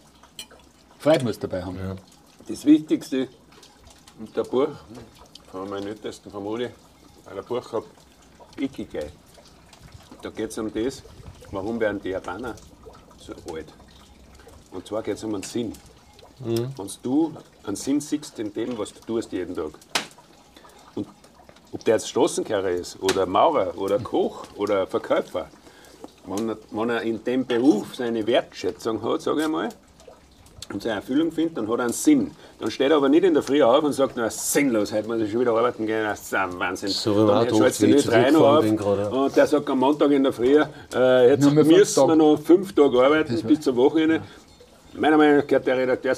Freude musst du dabei haben. Ja. Das Wichtigste in der Buch, von meinem ältesten von Uli, weil ein Buch habe, Ikigai. Da geht es um das, warum werden die Japaner so alt. Und zwar geht es um einen Sinn. Wenn du einen Sinn siehst in dem, was du tust jeden Tag. Und ob der jetzt Straßenkehrer ist, oder Maurer, oder Koch, oder Verkäufer, wenn er in dem Beruf seine Wertschätzung hat, sage ich mal, und seine Erfüllung findet, dann hat er einen Sinn. Dann steht er aber nicht in der Früh auf und sagt, na, sinnlos, heute muss ich schon wieder arbeiten gehen, das ist ein Wahnsinn. So wie wir auch Dann schaltet durch nicht rein auf bin gerade. und der sagt am Montag in der Früh, jetzt Nur mehr 5 müssen wir Tage. noch 5 Tage arbeiten bis zum Wochenende. Meiner Meinung nach gehört der Redakteur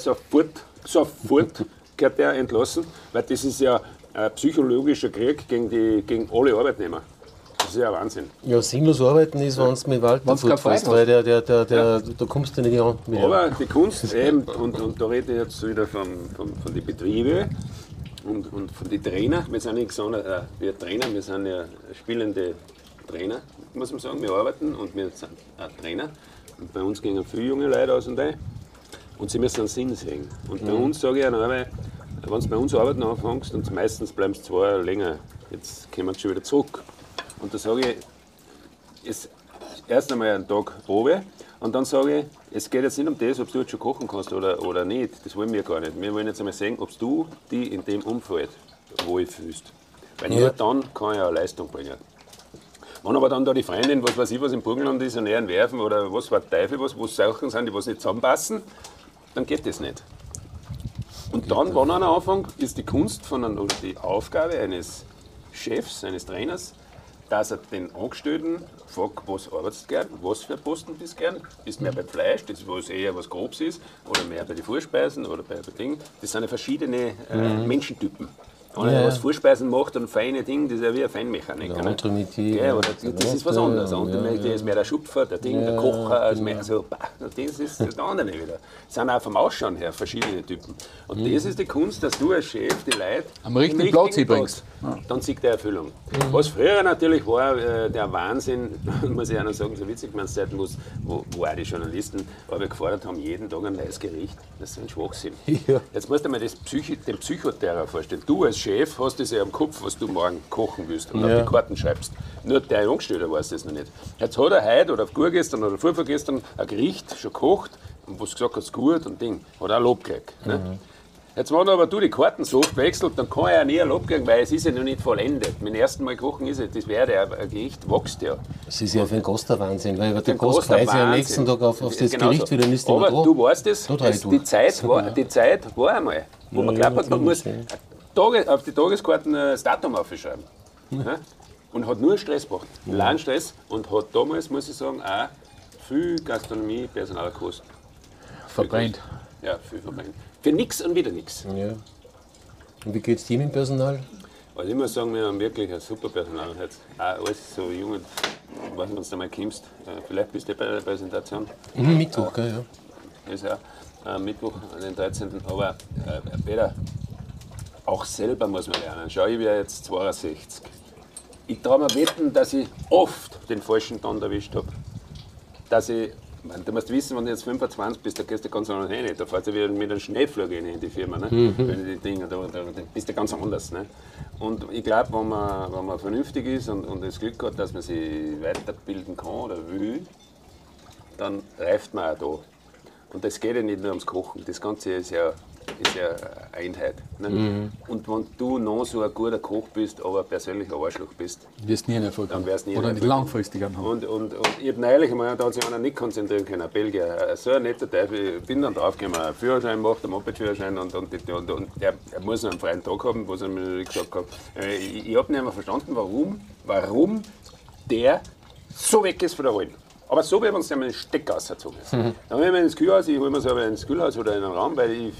sofort gehört der entlassen, weil das ist ja ein psychologischer Krieg gegen alle Arbeitnehmer. Das ist ja ein Wahnsinn. Ja, sinnlos arbeiten ist, wenn du mit Walter Wenn's keine fortfährst, Freude weil da kommst du nicht an. mit Aber die Kunst eben, und da rede ich jetzt wieder von den Betrieben und von den Trainern. Wir sind nicht gesagt, wir Trainer, wir sind ja spielende Trainer, muss man sagen. Wir arbeiten und wir sind auch Trainer. Und bei uns gehen viele junge Leute aus und ein. Und sie müssen einen Sinn sehen. Und bei uns sage ich auch, wenn du bei uns arbeiten anfängst und meistens bleibst du 2 Jahre länger, jetzt kommen wir schon wieder zurück. Und da sage ich, ist erst einmal einen Tag Probe und dann sage ich, es geht jetzt nicht um das, ob du jetzt schon kochen kannst oder nicht. Das wollen wir gar nicht. Wir wollen jetzt einmal sehen, ob du dich in dem Umfeld wohlfühlst. Weil nur dann kann ich eine Leistung bringen. Wenn aber dann da die Freundin, was weiß ich, was im Burgenland ist, an Ehren werfen oder was war Teufel, wo Sachen sind, die was nicht zusammenpassen, dann geht das nicht. Und dann, wenn einer anfängt, ist die Kunst oder die Aufgabe eines Chefs, eines Trainers, dass er den Angestellten fragt, was arbeitest du gern, was für Posten bist du gern, bist du mehr beim Fleisch, das was eher was Grobes ist, oder mehr bei den Vorspeisen oder bei Dingen. Das sind ja verschiedene Menschentypen. Wenn er was Vorspeisen macht und feine Dinge, das ist ja wie ein Feinmechaniker. Ne? Entremetier, Ja, oder das ist was anderes. Der andere ist mehr der Schupfer, der Ding, der Kocher, ist mehr so, das ist das andere wieder. Es sind auch vom Ausschauen her verschiedene Typen. Und das ist die Kunst, dass du als Chef die Leute Am richtigen Platz hinbringst. Dann sieht der Erfüllung. Was früher natürlich war, der Wahnsinn, muss ich auch noch sagen, so witzig, man Zeiten, wo auch die Journalisten aber gefordert haben, jeden Tag ein neues Gericht. Das ist ein Schwachsinn. Ja. Jetzt musst du dir mal den Psychoterror vorstellen. Du als Chef hast das ja im Kopf, was du morgen kochen willst und auf die Karten schreibst. Nur der Angestellte weiß das noch nicht. Jetzt hat er heute oder vorgestern oder vorgestern ein Gericht schon gekocht und was gesagt hat, gut und Ding. Hat auch Lob gekriegt. Ne? Jetzt, wenn aber du die Karten so oft wechselst, dann kann er ja nie ein Lob kriegen, weil es ist ja noch nicht vollendet. Mit dem ersten Mal kochen ist es, das wäre ja ein Gericht, wächst ja. Das ist ja für einen Gast ein Wahnsinn, weil der Ein Gast großer freut sich am Wahnsinn. nächsten Tag auf das Genau Gericht so. wieder, nicht Aber immer da. du weißt es, Da dreh ich die durch. Zeit war einmal, wo man glaubt hat, man muss auf die Tageskarten das Datum aufschreiben. Ja? und hat nur Stress gemacht. Lernstress und hat damals, muss ich sagen, auch viel Gastronomie-Personal gekostet. Verbrennt. Ja, viel verbrennt. Für nichts und wieder nichts. Ja. Und wie geht es dir mit dem Personal? Also ich muss sagen, wir haben wirklich ein super Personal. Jetzt auch alles so jung. Ich weiß nicht, wenn du mal kommst. Vielleicht bist du bei der Präsentation. Mittwoch, gell, ja. Das ist ja Mittwoch, den 13. Aber Peter, auch selber muss man lernen. Schau, ich bin jetzt 62. Ich traue mir wetten, dass ich oft den falschen Ton erwischt habe. Dass ich, du musst wissen, wenn du jetzt 25 bist, da gehst du ganz anders rein. Da fährst du wieder mit einem Schneeflug in die Firma. Ne? Wenn die Dinge, da bist du ganz anders. Ne? Und ich glaube, wenn man vernünftig ist und das Glück hat, dass man sich weiterbilden kann oder will, dann reift man auch da. Und das geht ja nicht nur ums Kochen, das Ganze ist ja Einheit. Ne? Und wenn du noch so ein guter Koch bist, aber ein persönlicher Arschloch bist, Wirst nie ein Erfolg dann haben. wärst du nie Oder ein nicht Erfolg. langfristig haben. Und ich habe neulich einmal, da hat sich einer nicht konzentrieren können, ein Belgier, so ein netter Teufel, ich bin dann draufgekommen, einen Führerschein macht, einen Moped-Führerschein und er muss einen freien Tag haben, was er mir gesagt hat. Ich habe nicht mehr verstanden, warum der so weg ist von der Rollen. Aber so, wie wenn es einen Stecker rausgezogen ist. Dann habe ich mir ins Kühlhaus, ich hole mir selber ins Kühlhaus oder in einen Raum, weil ich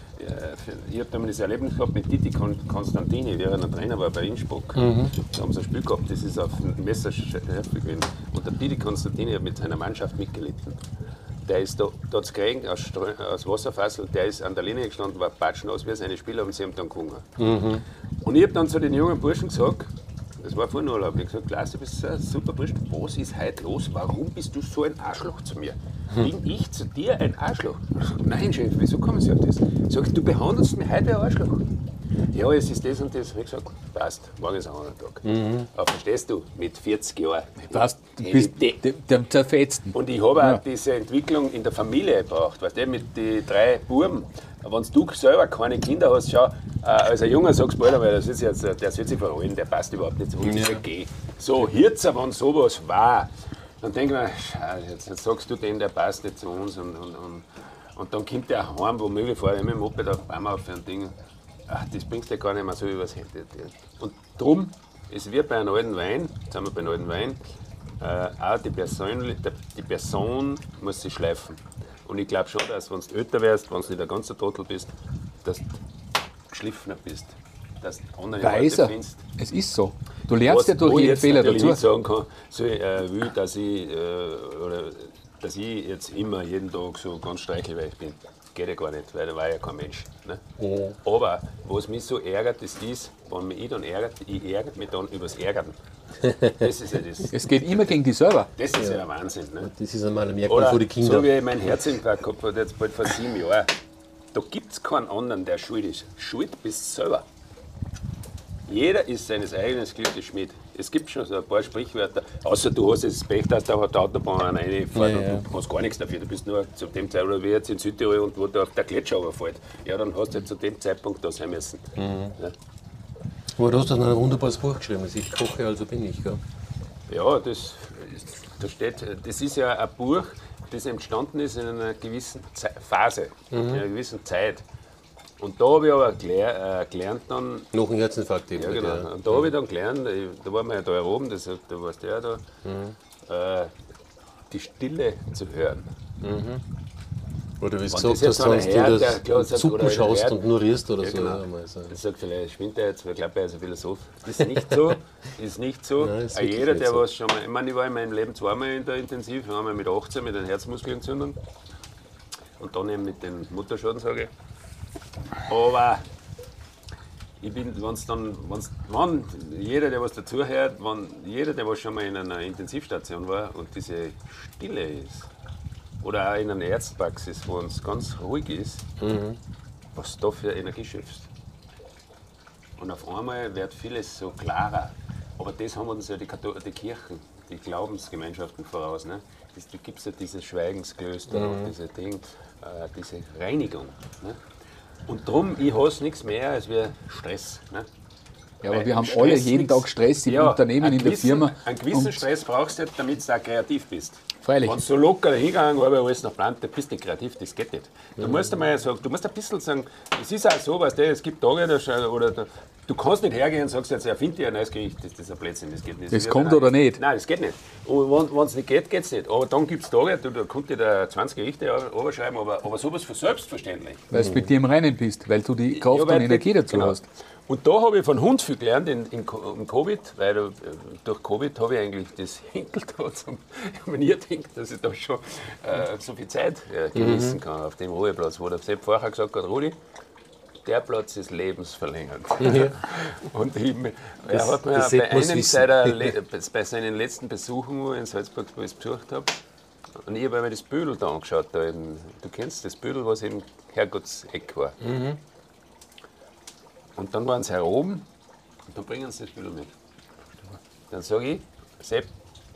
habe da mal das Erlebnis gehabt mit Titi Konstantini, während er Trainer war bei Innsbruck. Da haben sie ein Spiel gehabt, das ist auf dem Messerschärfe gewesen. Und der Titi Konstantini hat mit seiner Mannschaft mitgelitten. Der ist da hat es gekriegt aus Wasserfassel, der ist an der Linie gestanden, war patschnass wie seine Spieler und sie haben dann gewonnen. Und ich habe dann zu den jungen Burschen gesagt, das war vor Urlaub, ich habe gesagt, Klaas, du bist ein super Bursch, was ist heute los? Warum bist du so ein Arschloch zu mir? Bin ich zu dir ein Arschloch? Ich sag, nein, Chef, wieso kann man sich das? Sag, du behandelst mich heute wie ein Arschloch. Ja, es ist das und das. Ich habe gesagt, passt, morgen ist ein anderer Tag. Aber verstehst du, mit 40 Jahren. Passt, du bist der Zerfetzten. Und ich habe auch diese Entwicklung in der Familie gebraucht, weißt du, mit den 3 Buben. Wenn du selber keine Kinder hast, schau, als ein Junge sagst du bald, weil der wird sich verrollen, der passt überhaupt nicht zu uns, ist okay. So, Hirzer, wenn sowas war, dann denke ich mir, jetzt sagst du den, der passt nicht zu uns und dann kommt der heim, womöglich fahre ich mit dem Moped auf Baum auf für ein Ding. Ach, das bringst du gar nicht mehr so übers Handy. Und darum, es wird bei einem alten Wein, jetzt sind wir bei einem alten Wein, auch die Person muss sich schleifen. Und ich glaube schon, dass wenn du älter wärst, wenn du nicht der ganze Trottel bist, dass du geschliffener bist. Dass du andere Weiser. findest. Es ist so. Du lernst ja durch jeden Fehler dazu. Ich dazu. nicht sagen kann, so, will, dass ich jetzt immer jeden Tag so ganz streichelweich bin. Geht ja gar nicht, weil da war ja kein Mensch. Ne? Aber was mich so ärgert, das ist, wenn mich dann ärgert, ich ärgere mich dann übers Ärgern. Das ist ja das. Es geht immer gegen dich selber. Das ist ja ein Wahnsinn. Ne? Das ist einmal ein Merkmal Oder für die Kinder. so wie ich meinen Herzinfarkt gehabt habe, jetzt bald vor 7 Jahren. Da gibt es keinen anderen, der schuld ist. Schuld bist du selber. Jeder ist seines eigenen Glückes Schmied. Es gibt schon so ein paar Sprichwörter, außer du hast jetzt das Pech, dass da die Autobahn reinfährt und du kannst gar nichts dafür. Du bist nur zu dem Zeitpunkt, wie jetzt in Südtirol und wo da auf der Gletscher runterfällt. Ja, dann hast du zu dem Zeitpunkt da sein müssen. Ja. Aber du hast dann ein wunderbares Buch geschrieben, also ich koche, also bin ich. Gell? Ja, da steht, das ist ja ein Buch, das entstanden ist in einer gewissen Phase, in einer gewissen Zeit. Und da habe ich aber gelernt dann. Noch ein Herzinfarkt eben. Ja, genau. Ja. Und da habe ich dann gelernt, da waren wir ja da oben, da warst du ja da, die Stille zu hören. Oder wie du Wenn gesagt das jetzt hast, so einer sonst du hört, der das klar sagt, Suppen oder schaust hört. und nur rührst oder Ja, so. genau. Ja, mal so. Ich sage vielleicht, spinnt er jetzt, weil ich glaube, er ist ein Philosoph. Das ist nicht so. Ist nicht so. Nein, ist Auch wirklich jeder, nicht der so. was schon mal, ich meine, ich war in meinem Leben zweimal in der Intensiv, einmal mit 18 mit einer Herzmuskelentzündung und dann eben mit dem Mutterschaden, sage ich. Aber ich bin, wenn jeder, der was dazuhört, jeder, der was schon mal in einer Intensivstation war und diese Stille ist, oder auch in einer Ärztepraxis, wo es ganz ruhig ist, was du da für Energie schöpfst. Und auf einmal wird vieles so klarer. Aber das haben uns ja die Kirchen, die Glaubensgemeinschaften voraus. Ne? Du gibst ja dieses Schweigensklöster, diese Ding, diese Reinigung. Ne? Und darum, ich hasse nichts mehr als wir Stress. Ne? Ja, aber Weil wir haben Stress alle jeden nix- Tag Stress im Ja, Unternehmen, in der Firma. Einen gewissen Und Stress brauchst du, damit du auch kreativ bist. Freilich. Wenn du so locker hingegangen habe, alles noch plant, dann bist du nicht kreativ, das geht nicht. Du musst einmal sagen, du musst ein bisschen sagen, es ist auch so, weißt du, es gibt Tage, du kannst nicht hergehen und sagst jetzt, erfinde dir ein neues Gericht, das ist ein Blödsinn, das geht nicht. Das kommt oder nicht? Nein, das geht nicht. Und wenn es nicht geht, geht es nicht. Aber dann gibt es Tage, da konnte ich da 20 Gerichte runterschreiben, aber sowas für selbstverständlich. Weil du mit dir im Reinen bist, weil du die Kraft und Energie dazu hast. Und da habe ich von Hund viel gelernt in Covid, weil durch Covid habe ich eigentlich das Henkel da zum. Ich habe mir nie gedacht, dass ich da schon so viel Zeit genießen kann auf dem Ruheplatz, wo der Sepp vorher gesagt hat, Rudi, der Platz ist lebensverlängernd. Ja. Und er hat mir bei seinen letzten Besuchen, wo ich in Salzburg besucht habe, und ich habe mir das Bödel da angeschaut. Du kennst das Bödel, was im Herrgottseck war. Mhm. Und dann waren sie heroben und dann bringen sie das Bödel mit. Dann sage ich, Sepp,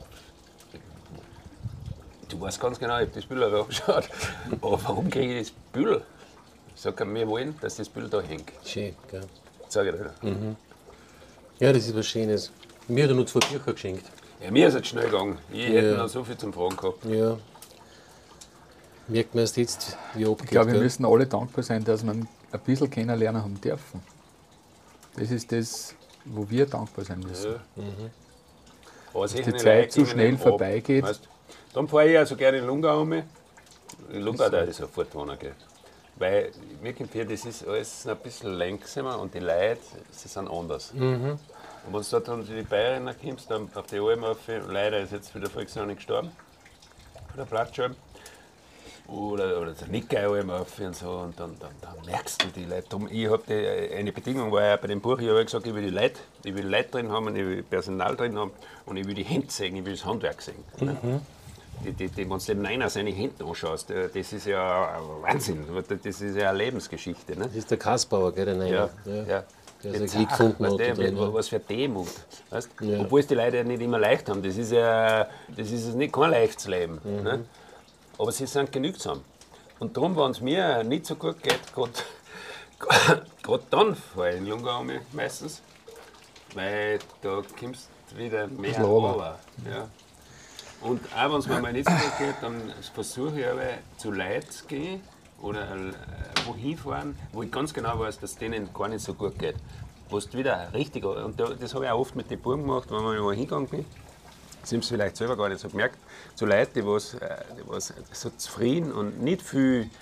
du weißt ganz genau, ich habe das Bödel angeschaut, aber warum kriege ich das Bödel? Sag er, wir wollen, dass das Bild da hängt. Schön, gell? Sag ich dir. Mhm. Ja, das ist was Schönes. Mir hat er nur 2 Bücher geschenkt. Ja, mir ist es schnell gegangen. Ich hätte noch so viel zum Fragen gehabt. Ja. Merkt man erst jetzt, wie abgeht. Ich glaube, wir müssen alle dankbar sein, dass wir ein bisschen kennenlernen haben dürfen. Das ist das, wo wir dankbar sein müssen. Ja. Dass die Zeit so schnell vorbeigeht. Weißt, dann fahre ich also gerne in Lungau um. In Lungau da ich sofort wohnen gehen. Weil mir kommt hier, das ist alles ein bisschen langsamer und die Leute, sie sind anders. Mhm. Und wenn du dort an die Bayerinnen kommst, dann auf die Alm rauf, leider ist jetzt wieder Volkswagen gestorben, oder Plattschalm, oder der Nickei-Alm rauf und so, und dann merkst du die Leute. Ich habe eine Bedingung, war ja bei dem Buch, ich habe gesagt, ich will die Leute drin haben, ich will Personal drin haben und ich will die Hände sehen, ich will das Handwerk sehen. Mhm. Wenn du dem Neiner seine Hände anschaust, das ist ja Wahnsinn, das ist ja eine Lebensgeschichte. Ne? Das ist der Kassbauer, gell, der Neiner. Ja. Der ist ein Klick gefunden hat. Was für Demut. Weißt? Ja. Obwohl es die Leute ja nicht immer leicht haben. Das ist nicht kein leichtes Leben. Mhm. Ne? Aber sie sind genügsam. Und darum, wenn es mir nicht so gut geht, gerade dann fahre ich in Lungau meistens, weil da kommst du wieder mehr runter. Ja. Und auch wenn es mir mal nicht so gut geht, dann versuche ich aber zu Leuten zu gehen oder wohin fahren, wo ich ganz genau weiß, dass es denen gar nicht so gut geht. Wo es wieder richtig, und das habe ich auch oft mit den Buben gemacht, wenn ich mal hingegangen bin. Sie haben es vielleicht selber gar nicht so gemerkt, zu Leuten, die was so zufrieden und nicht viel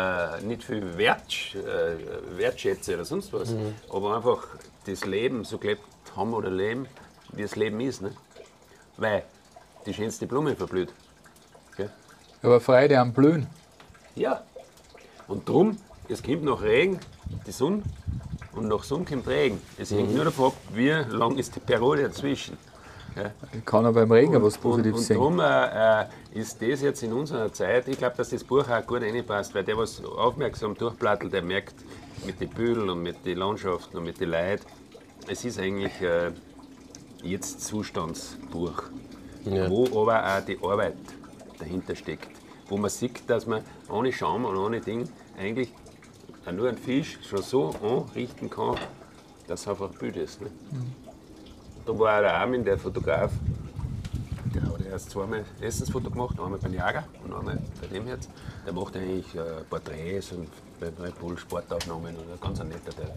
wertschätzen oder sonst was, aber einfach das Leben so gelebt haben oder leben, wie das Leben ist. Ne? Weil die schönste Blume verblüht. Okay? Aber Freude am Blühen. Ja. Und drum, es kommt nach Regen die Sonne und nach Sonne kommt Regen. Es hängt nur davon ab, wie lang ist die Periode dazwischen. Ja. Ich kann auch beim Regen was Positives sehen. Und darum ist das jetzt in unserer Zeit, ich glaube, dass das Buch auch gut reinpasst, weil der, was aufmerksam durchplattelt, der merkt mit den Bödeln und mit den Landschaften und mit den Leuten, es ist eigentlich jetzt Zustandsbuch. Ja. Wo aber auch die Arbeit dahinter steckt. Wo man sieht, dass man ohne Schaum und ohne Ding eigentlich nur einen Fisch schon so anrichten kann, dass es einfach Bild ist. Ne? Mhm. Da war auch der Armin, der Fotograf, der hat erst zweimal Essensfoto gemacht, einmal beim Jager und einmal bei dem jetzt. Der macht eigentlich Porträts und bei Sportaufnahmen und ein ganz netter Teil.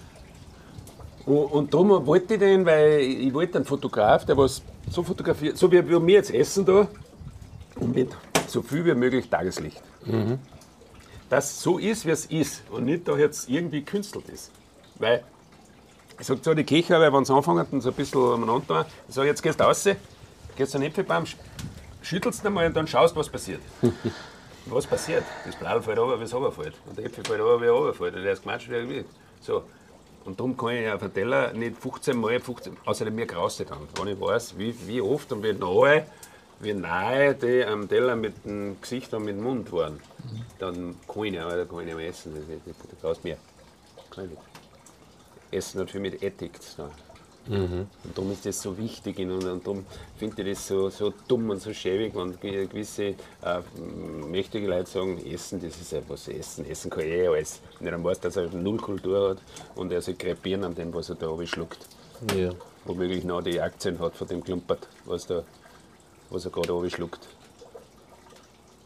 Und darum wollte ich den, weil ich wollte einen Fotograf, der was so fotografiert, so wie wir jetzt essen da, und mit so viel wie möglich Tageslicht. Mhm. Dass so ist, wie es ist und nicht da jetzt irgendwie gekünstelt ist. Weil, ich sage zu den Köcher, wenn sie anfangen und so ein bisschen umeinander tun, ich sage, jetzt gehst du raus, gehst zum Äpfelbaum, schüttelst ihn einmal und dann schaust, was passiert. Was passiert? Das Blatt fällt runter, wie es runterfällt. Und der Äpfel fällt runter, wie er runterfällt. Und der ist gematscht, wie er will. So. Und darum kann ich auf den Teller nicht 15 Mal, außerdem mir graust dann. Wenn ich weiß, wie oft und wie nahe die am Teller mit dem Gesicht und mit dem Mund waren, dann kann ich nicht mehr essen. Das graust mir. Kann ich nicht. Essen hat viel mit Ethik zu tun. Mhm. Und darum ist das so wichtig und darum finde ich das so dumm und so schäbig, wenn gewisse mächtige Leute sagen, Essen, das ist etwas, Essen kann alles. Nicht einmal, dass er null Kultur hat und er sich krepieren an dem, was er da oben schluckt. Ja. Womöglich noch die Aktien hat von dem Klumpert, was er gerade oben schluckt.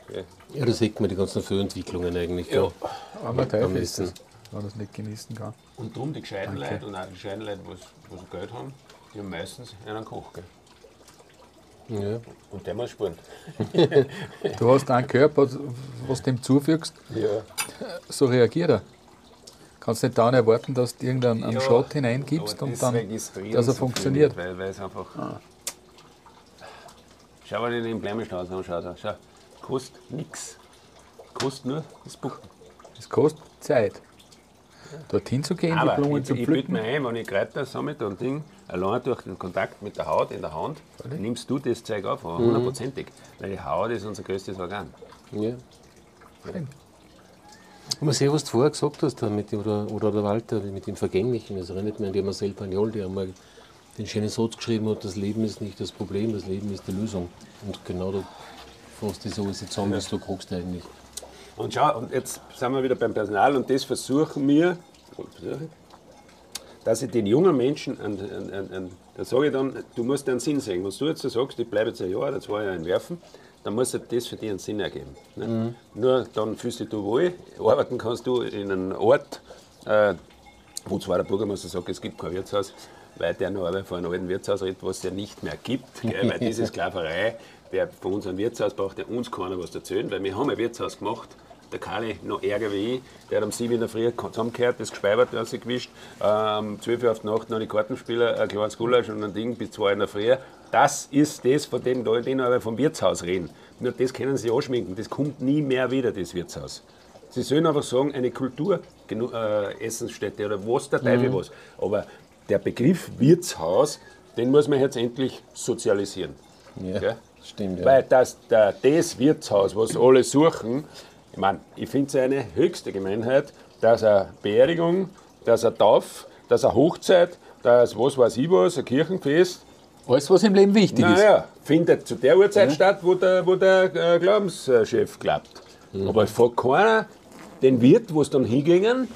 Ja, da sieht man die ganzen Fehlentwicklungen eigentlich. Ja. Aber Teufel ist Essen. das, wenn man das nicht genießen kann. Und darum die gescheiten Leute und auch die gescheiten Leute, die so Geld haben, die haben meistens einen Koch. Gell? Ja. Und der muss sparen. Du hast einen Körper, was du dem zufügst, Ja. so reagiert er. Kannst nicht dann erwarten, dass du irgendeinen Schrott hineingibst und dann, dass er funktioniert. Weil es einfach. Schau mal den Bleimenstrauß an, schau. Kostet nichts. Kostet nur das Buchen. Es kostet Zeit. Dorthin zu gehen, Aber die Blumen zu ich biete pflücken. mir ein, wenn ich Kräuter sammle und Ding, allein durch den Kontakt mit der Haut in der Hand, nimmst du das Zeug auf, aber hundertprozentig. Weil die Haut ist unser größtes Organ. Ja. Und man sieht, was du vorher gesagt hast, da mit dem, oder der Walter mit dem Vergänglichen. Das erinnert mich an die Marcel Pagnol, der einmal den schönen Satz geschrieben hat: Das Leben ist nicht das Problem, das Leben ist die Lösung. Und genau da fasst das alles zusammen, was du kriegst eigentlich. Und schau, und jetzt sind wir wieder beim Personal und das versuchen wir, dass ich den jungen Menschen, da sage ich dann, du musst einen Sinn sehen. Wenn du jetzt so sagst, ich bleibe jetzt ein Jahr oder 2 Jahre entwerfen, dann muss das für dich einen Sinn ergeben. Ne? Nur dann fühlst du dich wohl, arbeiten kannst du in einem Ort, wo zwar der Bürgermeister sagt, es gibt kein Wirtshaus, weil der noch einmal von einem alten Wirtshaus redet, was es ja nicht mehr gibt, gell? Weil diese Sklaverei, von unserem Wirtshaus braucht ja uns keiner was erzählen, weil wir haben ein Wirtshaus gemacht, der Kali noch ärger wie ich, der hat um 7 in der Früh zusammengehört, das gespeibert, rausgewischt, 12 Uhr auf die Nacht noch die Kartenspieler, ein kleines Gulasch und ein Ding bis 2 in der Früh. Das ist das, von dem da die noch vom Wirtshaus reden. Nur das können sie anschminken, das kommt nie mehr wieder, das Wirtshaus. Sie sollen einfach sagen, eine Essensstätte oder was der Teufel was. Aber der Begriff Wirtshaus, den muss man jetzt endlich sozialisieren. Ja, Gell? stimmt. Ja. Weil das Wirtshaus, was alle suchen, ich finde es eine höchste Gemeinheit, dass eine Beerdigung, dass eine Taufe, dass eine Hochzeit, dass was weiß ich was, ein Kirchenfest, Alles, was im Leben wichtig ist. naja, findet zu der Uhrzeit statt, wo der Glaubenschef glaubt. Aber es fragt keiner den Wirt, wo es dann hingingen,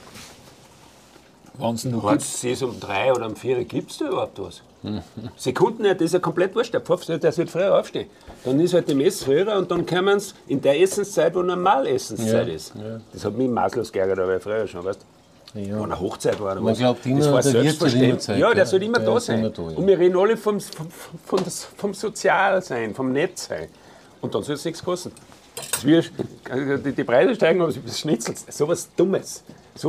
Wenn es noch hat es um 3 oder um 4 gibt es da überhaupt was? Sekunden, das ist ja komplett wurscht. Der Pfaff der wird früher aufstehen. Dann ist halt die Messe früher und dann kommen sie in der Essenszeit, wo normal Essenszeit ist. Ja. Das hat mich maßlos geärgert, aber früher schon, weißt du? Ja. Wenn eine Hochzeit war oder Man was. glaubt immer, das war der Wirt hat immer selbstverständlich. Zeit, Ja, der ja. soll immer Der da ist sein. immer da, ja. Und wir reden alle vom Sozialsein, vom Nettsein. Und dann soll es nichts kosten. Die Preise steigen, aber das Schnitzel, sowas Dummes,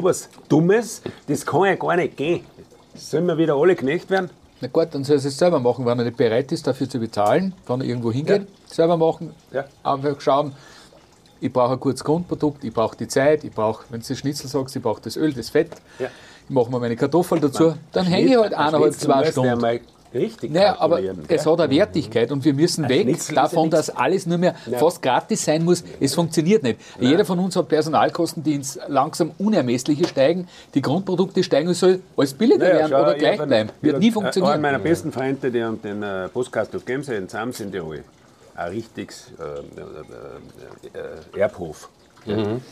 das kann ja gar nicht gehen. Sollen wir wieder alle Knecht werden? Na gut, dann soll er es selber machen, wenn er nicht bereit ist, dafür zu bezahlen, kann er irgendwo hingehen, selber machen, Ja. einfach schauen, ich brauche ein gutes Grundprodukt, ich brauche die Zeit, ich brauche, wenn du das Schnitzel sagst, ich brauche das Öl, das Fett, Ja. ich mache mir meine Kartoffeln dazu, dann hänge ich halt 1,5, 2 Stunden. Mal richtig Naja, aber kalkulieren, es gell? hat eine Wertigkeit und wir müssen weg Schnitzel ist ja davon, nichts. dass alles nur mehr fast gratis sein muss. Es funktioniert nicht. Jeder von uns hat Personalkosten, die ins langsam Unermessliche steigen. Die Grundprodukte steigen, es soll alles billiger werden oder gleich bleiben. Wird nie Einer funktionieren. meiner besten Freunde, die haben den Postkast auf Gemse in Sams in Tirol. Ein richtiges Erbhof. Und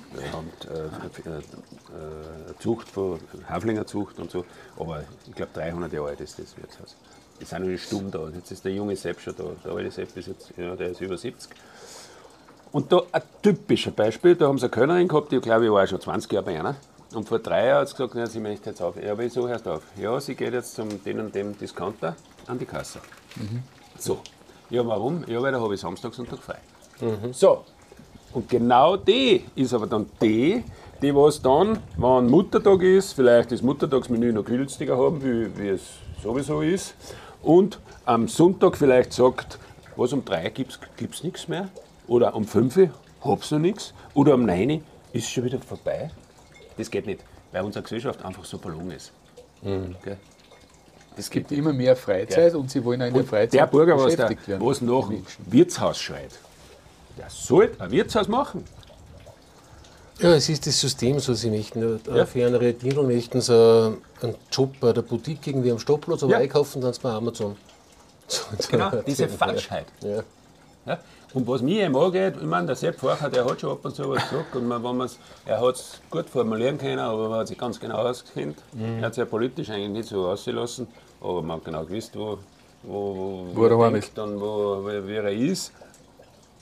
Zucht von Haflingerzucht und so. Aber ich glaube 300 Jahre alt ist das Wirtshaus. Die sind noch nicht stumm da. Jetzt ist der junge Sepp schon da. Der alte Sepp ist jetzt, ja, der ist über 70. Und da ein typisches Beispiel, da haben sie eine Kölnerin gehabt, die glaube ich war schon 20 Jahre bei einer. Und vor 3 Jahren hat sie gesagt, ja, sie möchte jetzt auf. Ja, aber wieso hörst du auf? Ja, sie geht jetzt zum den und dem Discounter an die Kasse. So. Ja, warum? Ja, weil da habe ich Samstag, Sonntag frei. So. Und genau die ist aber dann die was dann, wenn Muttertag ist, vielleicht das Muttertagsmenü noch günstiger haben, wie es sowieso ist. Und am Sonntag vielleicht sagt, was um 3 gibt's nichts mehr. Oder um 5 hab's noch nichts. Oder um 9 ist schon wieder vorbei. Das geht nicht, weil unsere Gesellschaft einfach so verlogen ist. Gell? Es gibt immer mehr Freizeit und sie wollen auch in der Freizeit Der Bürger, beschäftigt werden. was nach die Menschen. Wirtshaus schreit, der sollte ein Wirtshaus machen. Ja, es ist das System, so sie möchten. Für eine Regierung möchten sie einen Job bei der Boutique irgendwie am Stoppplatz, aber Ja. einkaufen dann bei Amazon. Genau, diese Falschheit. Ja. Ja? Und was mir immer angeht, ich meine, der Sepp Facher, der hat schon ab und zu was gesagt und er hat es gut formulieren können, aber man hat sich ganz genau auskennt. Er hat sich ja politisch eigentlich nicht so ausgelassen, aber man hat genau gewusst, wo er daheim denkt und wie er ist.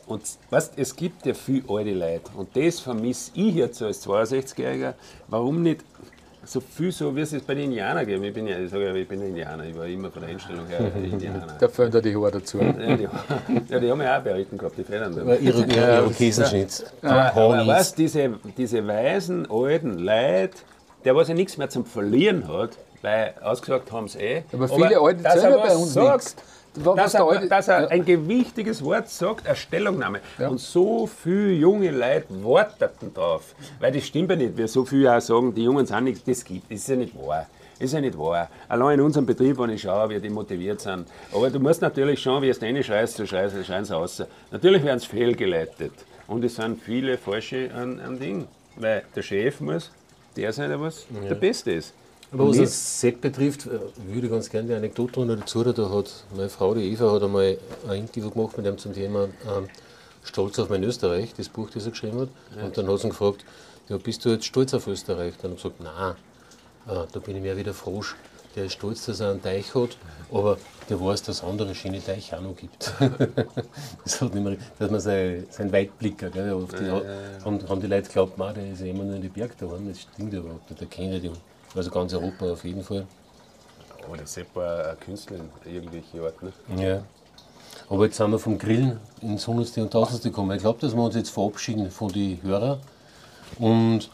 Und weißt, es gibt ja viele alte Leute und das vermisse ich jetzt als 62-Jähriger. Warum nicht so viel, so wie es bei den Indianern gibt? Ich bin Indianer, ich war immer von der Einstellung her Indianer. Da fehlen da die Haare dazu. Ja, die haben ja auch behalten gehabt, die Federn. Aber Irokesenschnitt. Aber weißt, diese weisen, alten Leute, der was ja nichts mehr zum Verlieren hat, weil ausgesagt haben sie Aber viele Alte selber bei uns nichts. Dass er ein gewichtiges Wort sagt, eine Stellungnahme. Ja. Und so viele junge Leute warteten drauf. Weil das stimmt ja nicht. Wir so viel auch sagen, die Jungen sind nichts, das gibt. Das ist ja nicht wahr. Das ist ja nicht wahr. Allein in unserem Betrieb, wenn ich schaue, wie die motiviert sind. Aber du musst natürlich schauen, wie es deine schreist, so schreien sie raus. Natürlich werden sie fehlgeleitet. Und es sind viele falsche an Ding. Weil der Chef muss der sein, der was der Beste ist. Aber was das Set betrifft, würde ich ganz gerne die Anekdote dazu. Da hat meine Frau, die Eva, hat einmal ein Interview gemacht mit ihm zum Thema Stolz auf mein Österreich, das Buch, das er geschrieben hat. Ja. Und dann hat sie ihn gefragt, ja, bist du jetzt stolz auf Österreich? Dann hat er gesagt, nein, da bin ich mehr wie der Frosch. Der ist stolz, dass er einen Teich hat, aber der weiß, dass es andere schöne Teiche auch noch gibt. Das hat nicht mehr, dass man sein Weitblicker, gell, oft haben die Leute geglaubt, der ist ja immer nur in die Berge da waren. Das stimmt überhaupt nicht, der kennt ja die. Also ganz Europa auf jeden Fall. Aber das ist etwa ein Künstler in irgendwelche Art, ne? Ja. Aber jetzt sind wir vom Grillen ins Hundertste und Tausendste gekommen. Ich glaube, dass wir uns jetzt verabschieden von den Hörern. Und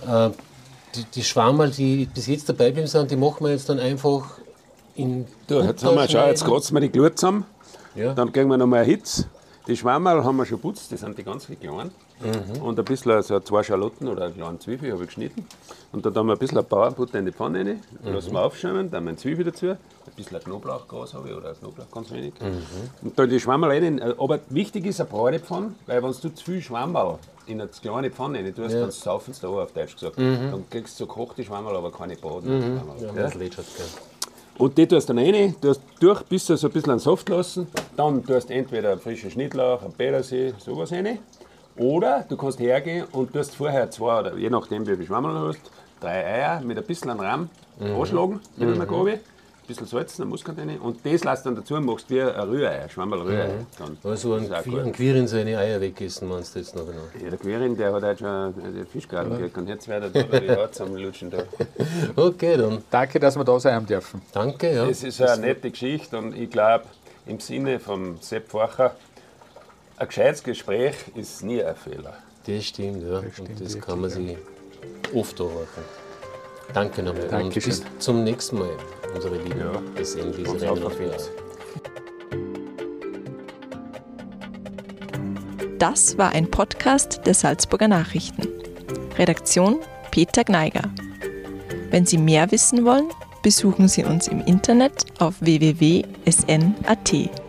die Schwammerl, die bis jetzt dabei geblieben sind, die machen wir jetzt dann einfach in. Jetzt kratzen wir die Glut zusammen. Ja. Dann gehen wir noch mal einen Hitz. Die Schwammerl haben wir schon putzt, die sind die ganz klein. Und ein bisschen so 2 Schalotten oder eine kleine Zwiebel habe ich geschnitten. Und dann haben wir ein bisschen Bauernbutter in die Pfanne rein, lassen wir aufschäumen, dann eine Zwiebel dazu, ein bisschen Knoblauchgras habe ich oder Knoblauch ganz wenig. Und dann die Schwammerl rein. Aber wichtig ist eine breite Pfanne, weil wenn du zu viel Schwammerl in eine kleine Pfanne rein tust, dann saufen sie da auf Deutsch gesagt. Dann kriegst du so gekochte Schwammerl, aber keine Baden. Das lätschert gern. Und die tust du dann rein, tust durch, bis du so ein bisschen Saft lassen. Dann tust du entweder einen frischen Schnittlauch, einen Petersilie, sowas rein. Oder du kannst hergehen und tust vorher 2 oder je nachdem wie viel Schwammerl du hast, 3 Eier mit ein bisschen Rahm anschlagen mit einer Gabel, ein bisschen Salz, eine Muskatine und das lässt dann dazu und machst wie ein Rührei, Schwammerl-Rührei. Also ein Quirin seine Eier wegessen, meinst du jetzt noch genau? Ja, der Quirin, der hat halt schon den Fischgarten gekriegt und jetzt wird er da die Haut zusammenlutschen. Okay, dann. Danke, dass wir da sein dürfen. Danke, ja. Das ist eine nette Geschichte und ich glaube, im Sinne von Sepp Facher, ein gescheites Gespräch ist nie ein Fehler. Das stimmt, ja. Und das kann man sich oft anhören. Danke nochmal. Und bis zum nächsten Mal, unsere Lieben. Ja. Bis in diese Rennen auf Welt. Das war ein Podcast der Salzburger Nachrichten. Redaktion Peter Gneiger. Wenn Sie mehr wissen wollen, besuchen Sie uns im Internet auf www.sn.at.